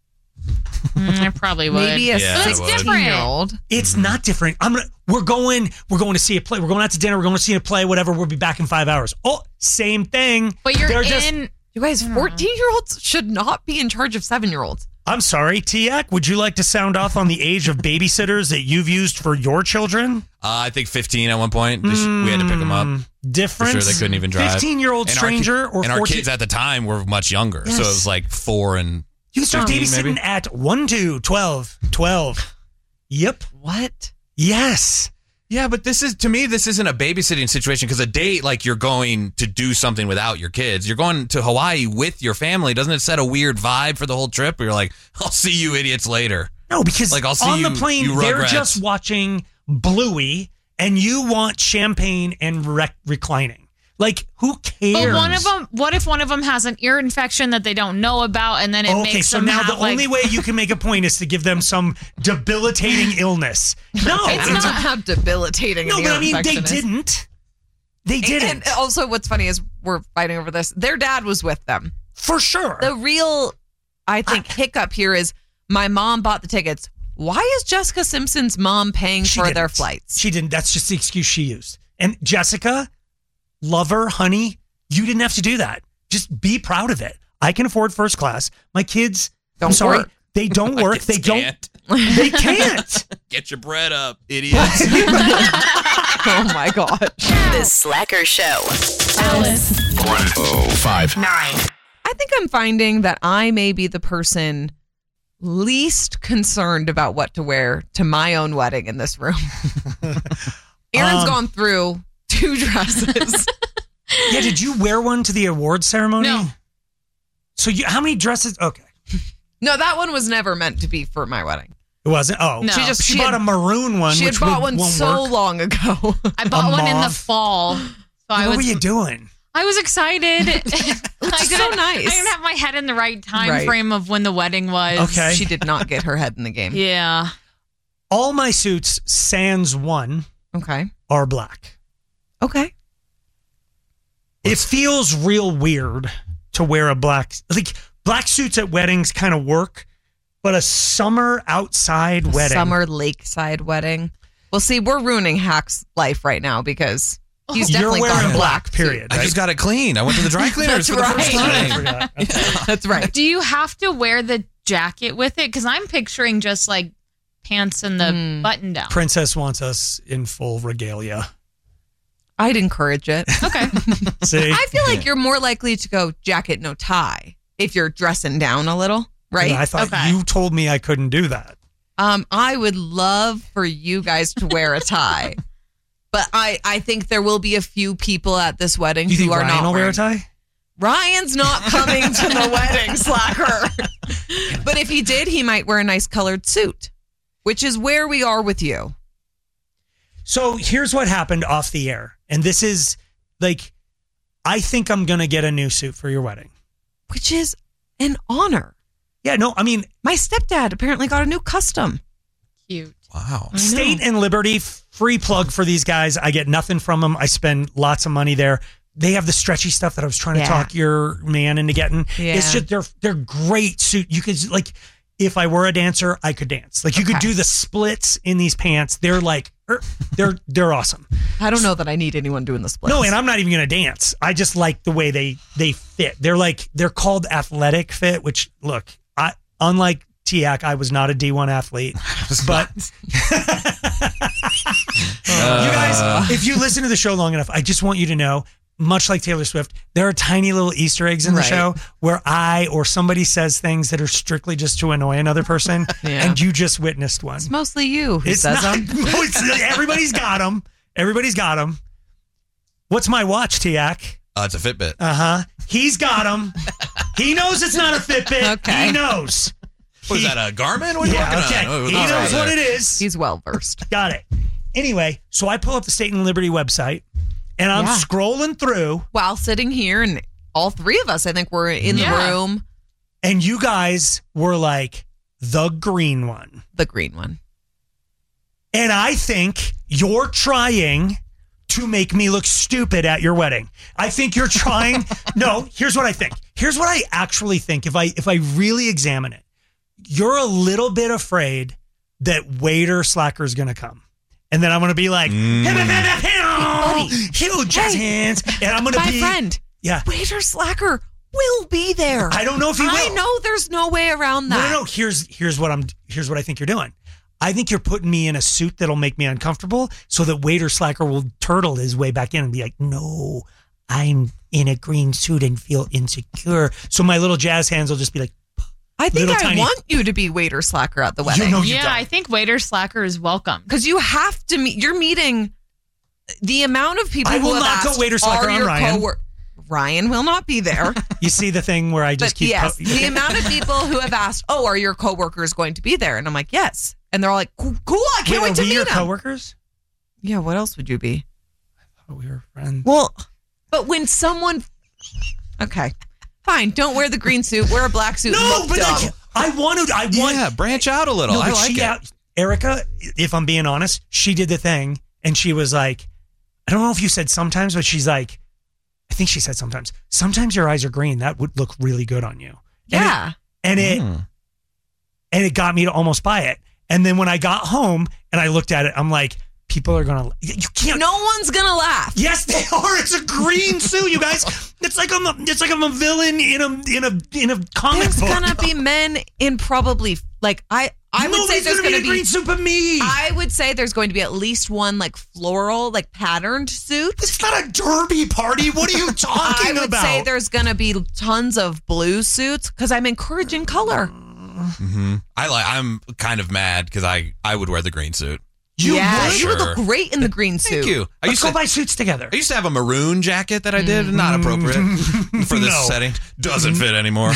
Mm, I probably would. Maybe a Yeah, I would. sixteen-year-old. It's not different. I'm gonna. We're going. We're going to see a play. We're going out to dinner. We're going to see a play. Whatever. We'll be back in five hours. Oh, same thing. But you're They're in. just- You guys, fourteen-year-olds should not be in charge of seven-year-olds. I'm sorry, Tiak. Would you like to sound off on the age of babysitters that you've used for your children? Uh, I think fifteen at one point. This- we had to pick them up. Difference. For sure, they couldn't even drive. fifteen-year-old And our ki- stranger or and our fourteen kids at the time were much younger, Yes. so it was like four and You start fifteen, babysitting maybe. at one, two, twelve, twelve. Yep. What? Yes. Yeah, but this is, to me, this isn't a babysitting situation because a date, like you're going to do something without your kids. You're going to Hawaii with your family. Doesn't it set a weird vibe for the whole trip? Where you're like, I'll see you idiots later. No, because like I'll see on you, the plane, you they're Rugrats. just watching Bluey and you want champagne and rec- reclining. Like, who cares? But one of them, what if one of them has an ear infection that they don't know about, and then it okay, makes so them now have the like, only way you can make a point is to give them some debilitating illness. No, It's not how debilitating No, an but ear I mean, they infection is. didn't. They didn't. And also, what's funny is we're fighting over this. Their dad was with them. For sure. The real, I think, hiccup here is my mom bought the tickets. Why is Jessica Simpson's mom paying She for didn't. their flights? She didn't. That's just the excuse she used. And Jessica, lover, honey, you didn't have to do that. Just be proud of it. I can afford first class. My kids, I'm Don't sorry, work. they don't work. They don't. Can't. They can't. Get your bread up, idiots. Oh my God. The Slacker Show. Alice. Oh, five. Nine. I think I'm finding that I may be the person least concerned about what to wear to my own wedding in this room. Aaron's Um, gone through two dresses. Yeah, did you wear one to the award ceremony? No. So you, how many dresses? Okay. No, that one was never meant to be for my wedding. It wasn't? Oh. No. She just she, She bought had- a maroon one, She had which bought would- one won't so work. long ago. I bought A one in the mauve. fall. So I What was, were you doing? I was excited. I so didn't- nice. I didn't have my head in the right time Right. frame of when the wedding was. Okay. She did not get her head in the game. Yeah. All my suits, sans one, Okay. are black. Okay. It feels real weird to wear a black, like black suits at weddings kind of work, but a summer outside wedding. Summer lakeside wedding. Well, see, we're ruining Hack's life right now because he's You're definitely wearing got a black, black period. I right? just got it clean. I went to the dry cleaners That's for the first right. time. That's right. Do you have to wear the jacket with it? Because I'm picturing just like pants and the Hmm. button down. Princess wants us in full regalia. I'd encourage it. Okay. See? I feel like you're more likely to go jacket, no tie if you're dressing down a little, right? I thought Okay. you told me I couldn't do that. Um, I would love for you guys to wear a tie, but I, I think there will be a few people at this wedding Do you who think are Ryan not will wear a wearing- tie? Ryan's not coming to the wedding, slacker. But if he did, he might wear a nice colored suit, which is where we are with you. So here's what happened off the air. And this is like, I think I'm going to get a new suit for your wedding. Which is an honor. Yeah, no, I mean, My stepdad apparently got a new custom. Cute. Wow. I know. State and Liberty, free plug for these guys. I get nothing from them. I spend lots of money there. They have the stretchy stuff that I was trying Yeah. to talk your man into getting. Yeah. It's just they're they're great suit. You could like, if I were a dancer, I could dance. Like you could Okay. do the splits in these pants. They're like er, they're they're awesome. I don't know that I need anyone doing the splits. No, and I'm not even gonna dance. I just like the way they they fit. They're like they're called athletic fit. Which look, I unlike Tiak, I was not a D one athlete, but Uh, you guys, if you listen to the show long enough, I just want you to know, much like Taylor Swift, there are tiny little Easter eggs in the Right. show where I or somebody says things that are strictly just to annoy another person, Yeah. and you just witnessed one. It's mostly you who It's says not. them. No, it's, everybody's got them. Everybody's got them. What's my watch, Tiak? Uh, it's a Fitbit. Uh huh. He's got them. He knows it's not a Fitbit. Okay. He knows. Was He- that a Garmin? What are you Yeah, working okay. on? He All knows right. what it is. He's well versed. Got it. Anyway, so I pull up the State and Liberty website, and I'm Yeah. scrolling through. While sitting here, and all three of us, I think, were in Yeah. the room. And you guys were like, the green one. The green one. And I think you're trying to make me look stupid at your wedding. I think you're trying. No, here's what I think. Here's what I actually think. If I if I really examine it, you're a little bit afraid that waiter slacker is going to come. And then I'm going to be like, Mm. "Hip, hip, hip, hip, hip, huge jazz Hey, hands. And I'm going to my be. friend. Yeah. Waiter slacker will be there. I don't know if he I will. know there's no way around No, that. no, no. Here's here's what I'm here's what I think you're doing. I think you're putting me in a suit that'll make me uncomfortable so that waiter slacker will turtle his way back in and be like, no, I'm in a green suit and feel insecure. So my little jazz hands will just be like, I think little I tiny- want you to be waiter slacker at the wedding. know you yeah, don't. I think waiter slacker is welcome. Because you have to meet, you're meeting the amount of people I who will have not go asked, waiter slacker are on your Ryan." cowork- Ryan will not be there. You see the thing where I just But keep yes, po- the amount of people who have asked, oh, are your coworkers going to be there? And I'm like, yes. And they're all like, cool, cool, I can't Wait, wait are to we meet your them. coworkers? Yeah, what else would you be? Oh, we were friends. Well, but when someone, okay, fine, don't wear the green suit, wear a black suit. No, look but dumb. like, I want to. I want. Yeah, branch out a little. No, I but like she it. out, Erica, if I'm being honest, she did the thing and she was like, I don't know if you said sometimes, but she's like, I think she said sometimes. Sometimes your eyes are green. That would look really good on you. Yeah. And it and it, Mm. and it got me to almost buy it. And then when I got home and I looked at it, I'm like, people are gonna. You can't. No one's gonna laugh. Yes, they are. It's a green suit, you guys. It's like I'm. A, it's like I'm a villain in a in a in a comic There's book. gonna be men in probably like I. I would say Nobody's there's gonna be gonna in be a green suit but me. I would say there's going to be at least one like floral, like patterned suit. It's not a derby party. What are you talking I would about? say there's going to be tons of blue suits because I'm encouraging color. Mm-hmm. I like. I'm kind of mad because I I would wear the green suit. You yeah, would? you would Sure. look great in the green suit. Thank you. I Let's used go to buy suits together. I used to have a maroon jacket that I did. Not appropriate for this No. setting. Doesn't fit anymore.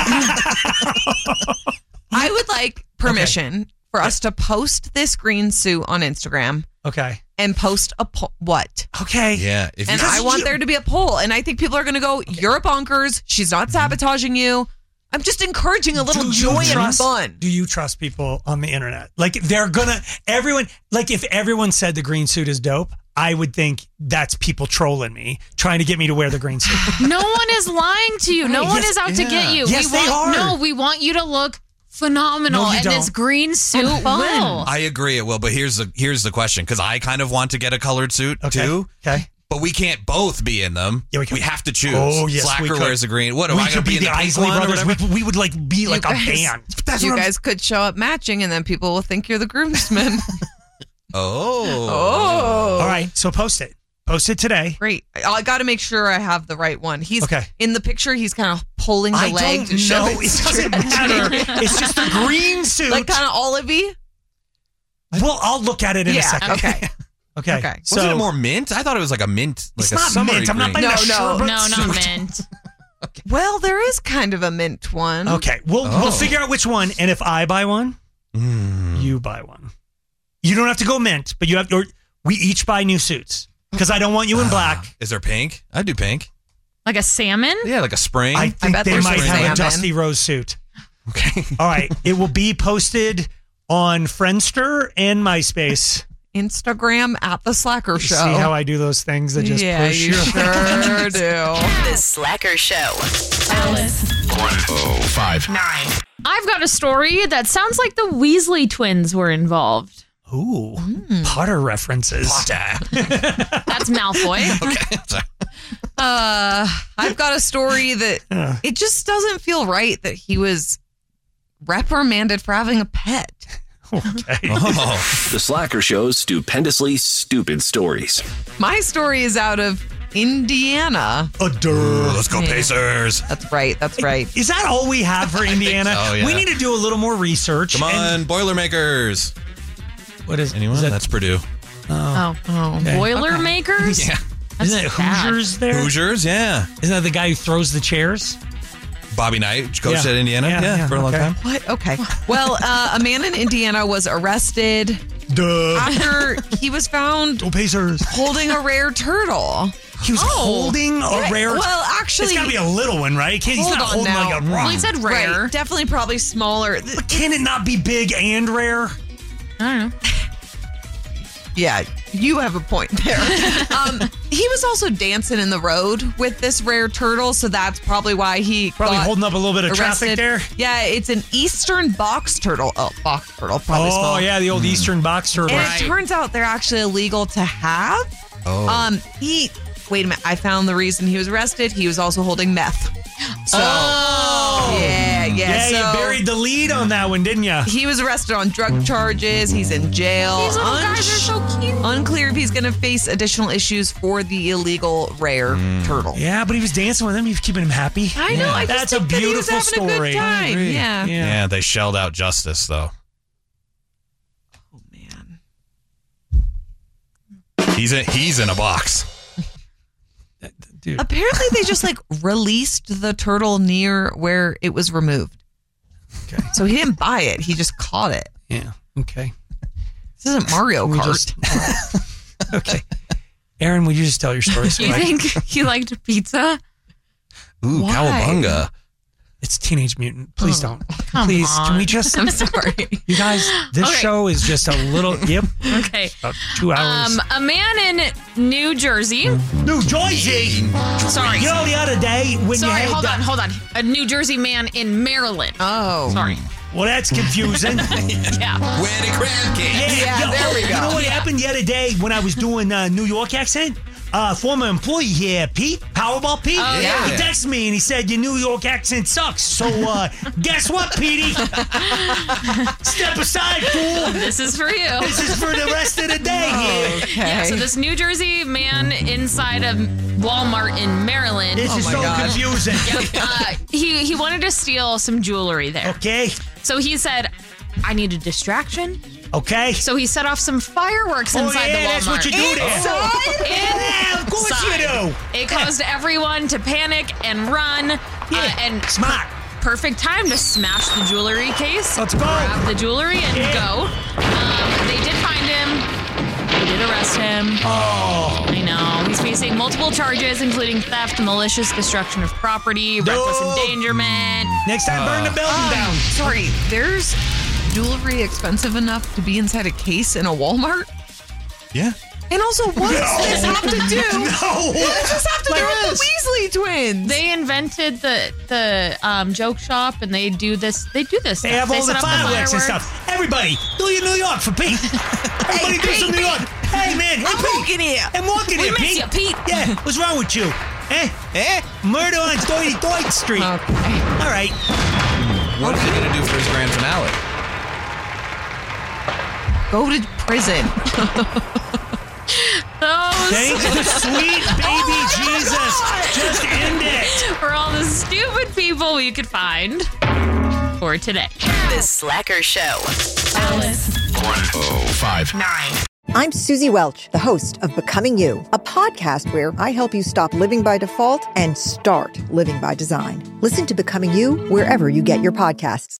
I would like permission for us to post this green suit on Instagram Okay. and post a poll. What? Okay. Yeah. If you And I want there to be a poll. And I think people are going to go, you're a bonkers. She's not sabotaging you. I'm just encouraging a little Do you joy trust- and fun. Do you trust people on the internet? Like they're gonna everyone like if everyone said the green suit is dope, I would think that's people trolling me, trying to get me to wear the green suit. No one is lying to you. No Hey, one yes, is out to yeah. get you. Yes, we they want, are. No, we want you to look phenomenal, No, you and this don't. green suit And fun. will. I agree it will, but here's the here's the question because I kind of want to get a colored suit Okay. too. Okay. But we can't both be in them. Yeah, we can. have to choose. Oh, yes, we Slacker could. wears the green. What am we I going could to be, be in the the pink Isley one or brothers. whatever? We, we would like be like You a guys- band. That's you what I'm- guys could show up matching, and then people will think you're the groomsmen. Oh. oh. All right. So post it. Post it today. Great. I got to make sure I have the right one. He's Okay. in the picture. He's kind of pulling the I leg don't to show know. it's It doesn't stretchy. matter. It's just a green suit. like kind of olivey. Well, I'll look at it in a Yeah. second. Okay. Okay. Okay. So Wasn't it more mint? I thought it was like a mint, like It's a not summery mint. I'm not green. buying No, a no, sherbet no, not suit. mint. Well, there is kind of a mint one. Okay, we'll Oh. we'll figure out which one, and if I buy one, Mm. you buy one. You don't have to go mint, but you have. Or we each buy new suits because I don't want you in black. Is there pink? I'd do pink. Like a salmon? Yeah, like a spring. I think bet they there's might some have salmon. a Dusty Rose suit. Okay. All right, it will be posted on Friendster and MySpace. Instagram at the Slacker Show. See how I do those things that just yeah, push you sure do. The Slacker Show. Alice. one oh five. Nine. I've got a story that sounds like the Weasley twins were involved. Ooh, Potter references. That's Malfoy. Okay. Uh, I've got a story that Uh. it just doesn't feel right that he was reprimanded for having a pet. Okay. Oh. The Slacker Show's stupendously stupid stories. My story is out of Indiana. Adore. Let's go Pacers. That's right. That's right. Is that all we have for Indiana? so, yeah. We need to do a little more research. Come and- on, Boilermakers. What is Anyone? is that- That's Purdue. Oh, oh. Okay. Boilermakers? Yeah. Isn't it bad. Hoosiers there? Hoosiers, yeah. Isn't that the guy who throws the chairs? Bobby Knight, coached Yeah. at Indiana, Yeah, yeah, yeah, for a long okay. time. What? Okay. Well, uh, a man in Indiana was arrested Duh. after he was found Go Pacers. holding a rare turtle. He was Oh. holding a Yeah, rare. well, actually- it's got to be a little one, right? Can't, he's Hold not on holding now. like a rock. Well, he said rare. Right, definitely probably smaller. But can it not be big and rare? I don't know. Yeah, you have a point there. um, he was also dancing in the road with this rare turtle, so that's probably why he Probably got holding up a little bit of arrested. traffic there. Yeah, it's an eastern box turtle. Oh, box turtle, probably Oh, small. yeah, the old Eastern box turtle. And it turns out they're actually illegal to have. Oh. Um, he. Wait a minute. I found the reason he was arrested. He was also holding meth. So, Oh. yeah, yeah. Yeah, so you buried the lead on that one, didn't you? He was arrested on drug charges. He's in jail. These little guys are so cute. Unclear if he's going to face additional issues for the illegal rare turtle. Yeah, but he was dancing with him. He was keeping him happy. I know. I just That's a think that he was beautiful having a good story. time. Yeah. Yeah. they shelled out justice, though. Oh, man. He's in, he's in a box. Dude. Apparently, they just like released the turtle near where it was removed. Okay. So he didn't buy it. He just caught it. Yeah. Okay. This isn't Mario We Kart. just- okay. Aaron, would you just tell your story? so You I- think he liked pizza? Ooh, Why? cowabunga. It's Teenage Mutant. Please don't. come Please, can we on. just? I'm sorry. You guys, this Okay. show is just a little. Yep. Okay. About two hours. Um, a man in New Jersey. New Jersey. Sorry. You know the other day when Sorry, you had hold the- on, hold on. A New Jersey man in Maryland. Oh. Sorry. Well, that's confusing. Yeah. Where the crab cake? Yeah, yo, there we You go. know what Yeah. happened the other day when I was doing uh, New York accent? Uh, former employee here, Pete, Powerball Pete. Oh, yeah. He texted me and he said, your New York accent sucks. So, uh, guess what, Petey? Step aside, fool. This is for you. This is for the rest of the day here. Okay. Yeah, so this New Jersey man inside of Walmart in Maryland. This is my so gosh. confusing. uh, he he wanted to steal some jewelry there. Okay. So he said, I need a distraction. Okay. So he set off some fireworks Oh, inside yeah, the Walmart. that's what you do there. Inside? Yeah, of course you do. It caused everyone to panic and run. Yeah, uh, and smart. Perfect time to smash the jewelry case. Let's go. Grab the jewelry and Yeah. go. Um, they did find him. They did arrest him. Oh. I know. He's facing multiple charges, including theft, malicious destruction of property, reckless No. endangerment. Next time, burn the building Um, down. Sorry, there's jewelry expensive enough to be inside a case in a Walmart? Yeah. And also, what does No. this have to do? No. What does this have to Like do with this. the Weasley twins? They invented the the um, joke shop, and they do this. They do this. They stuff. have all set the up fireworks and fireworks. stuff. Everybody, do your New York for Pete. Everybody do Pete, some New Pete. York. Hey, man. Hey, I'm Pete. walking here. I'm walking We here, miss Pete. you, Pete. Yeah, what's wrong with you? Eh? Eh? Murder on thirty-third Street. Okay. All right. What is he going to do for his grand finale? Go to prison. Those Thank the sweet baby Jesus. Just end it. for all the stupid people we could find for today. The Slacker Show. Alice. oh five. Nine. I'm Susie Welch, the host of Becoming You, a podcast where I help you stop living by default and start living by design. Listen to Becoming You wherever you get your podcasts.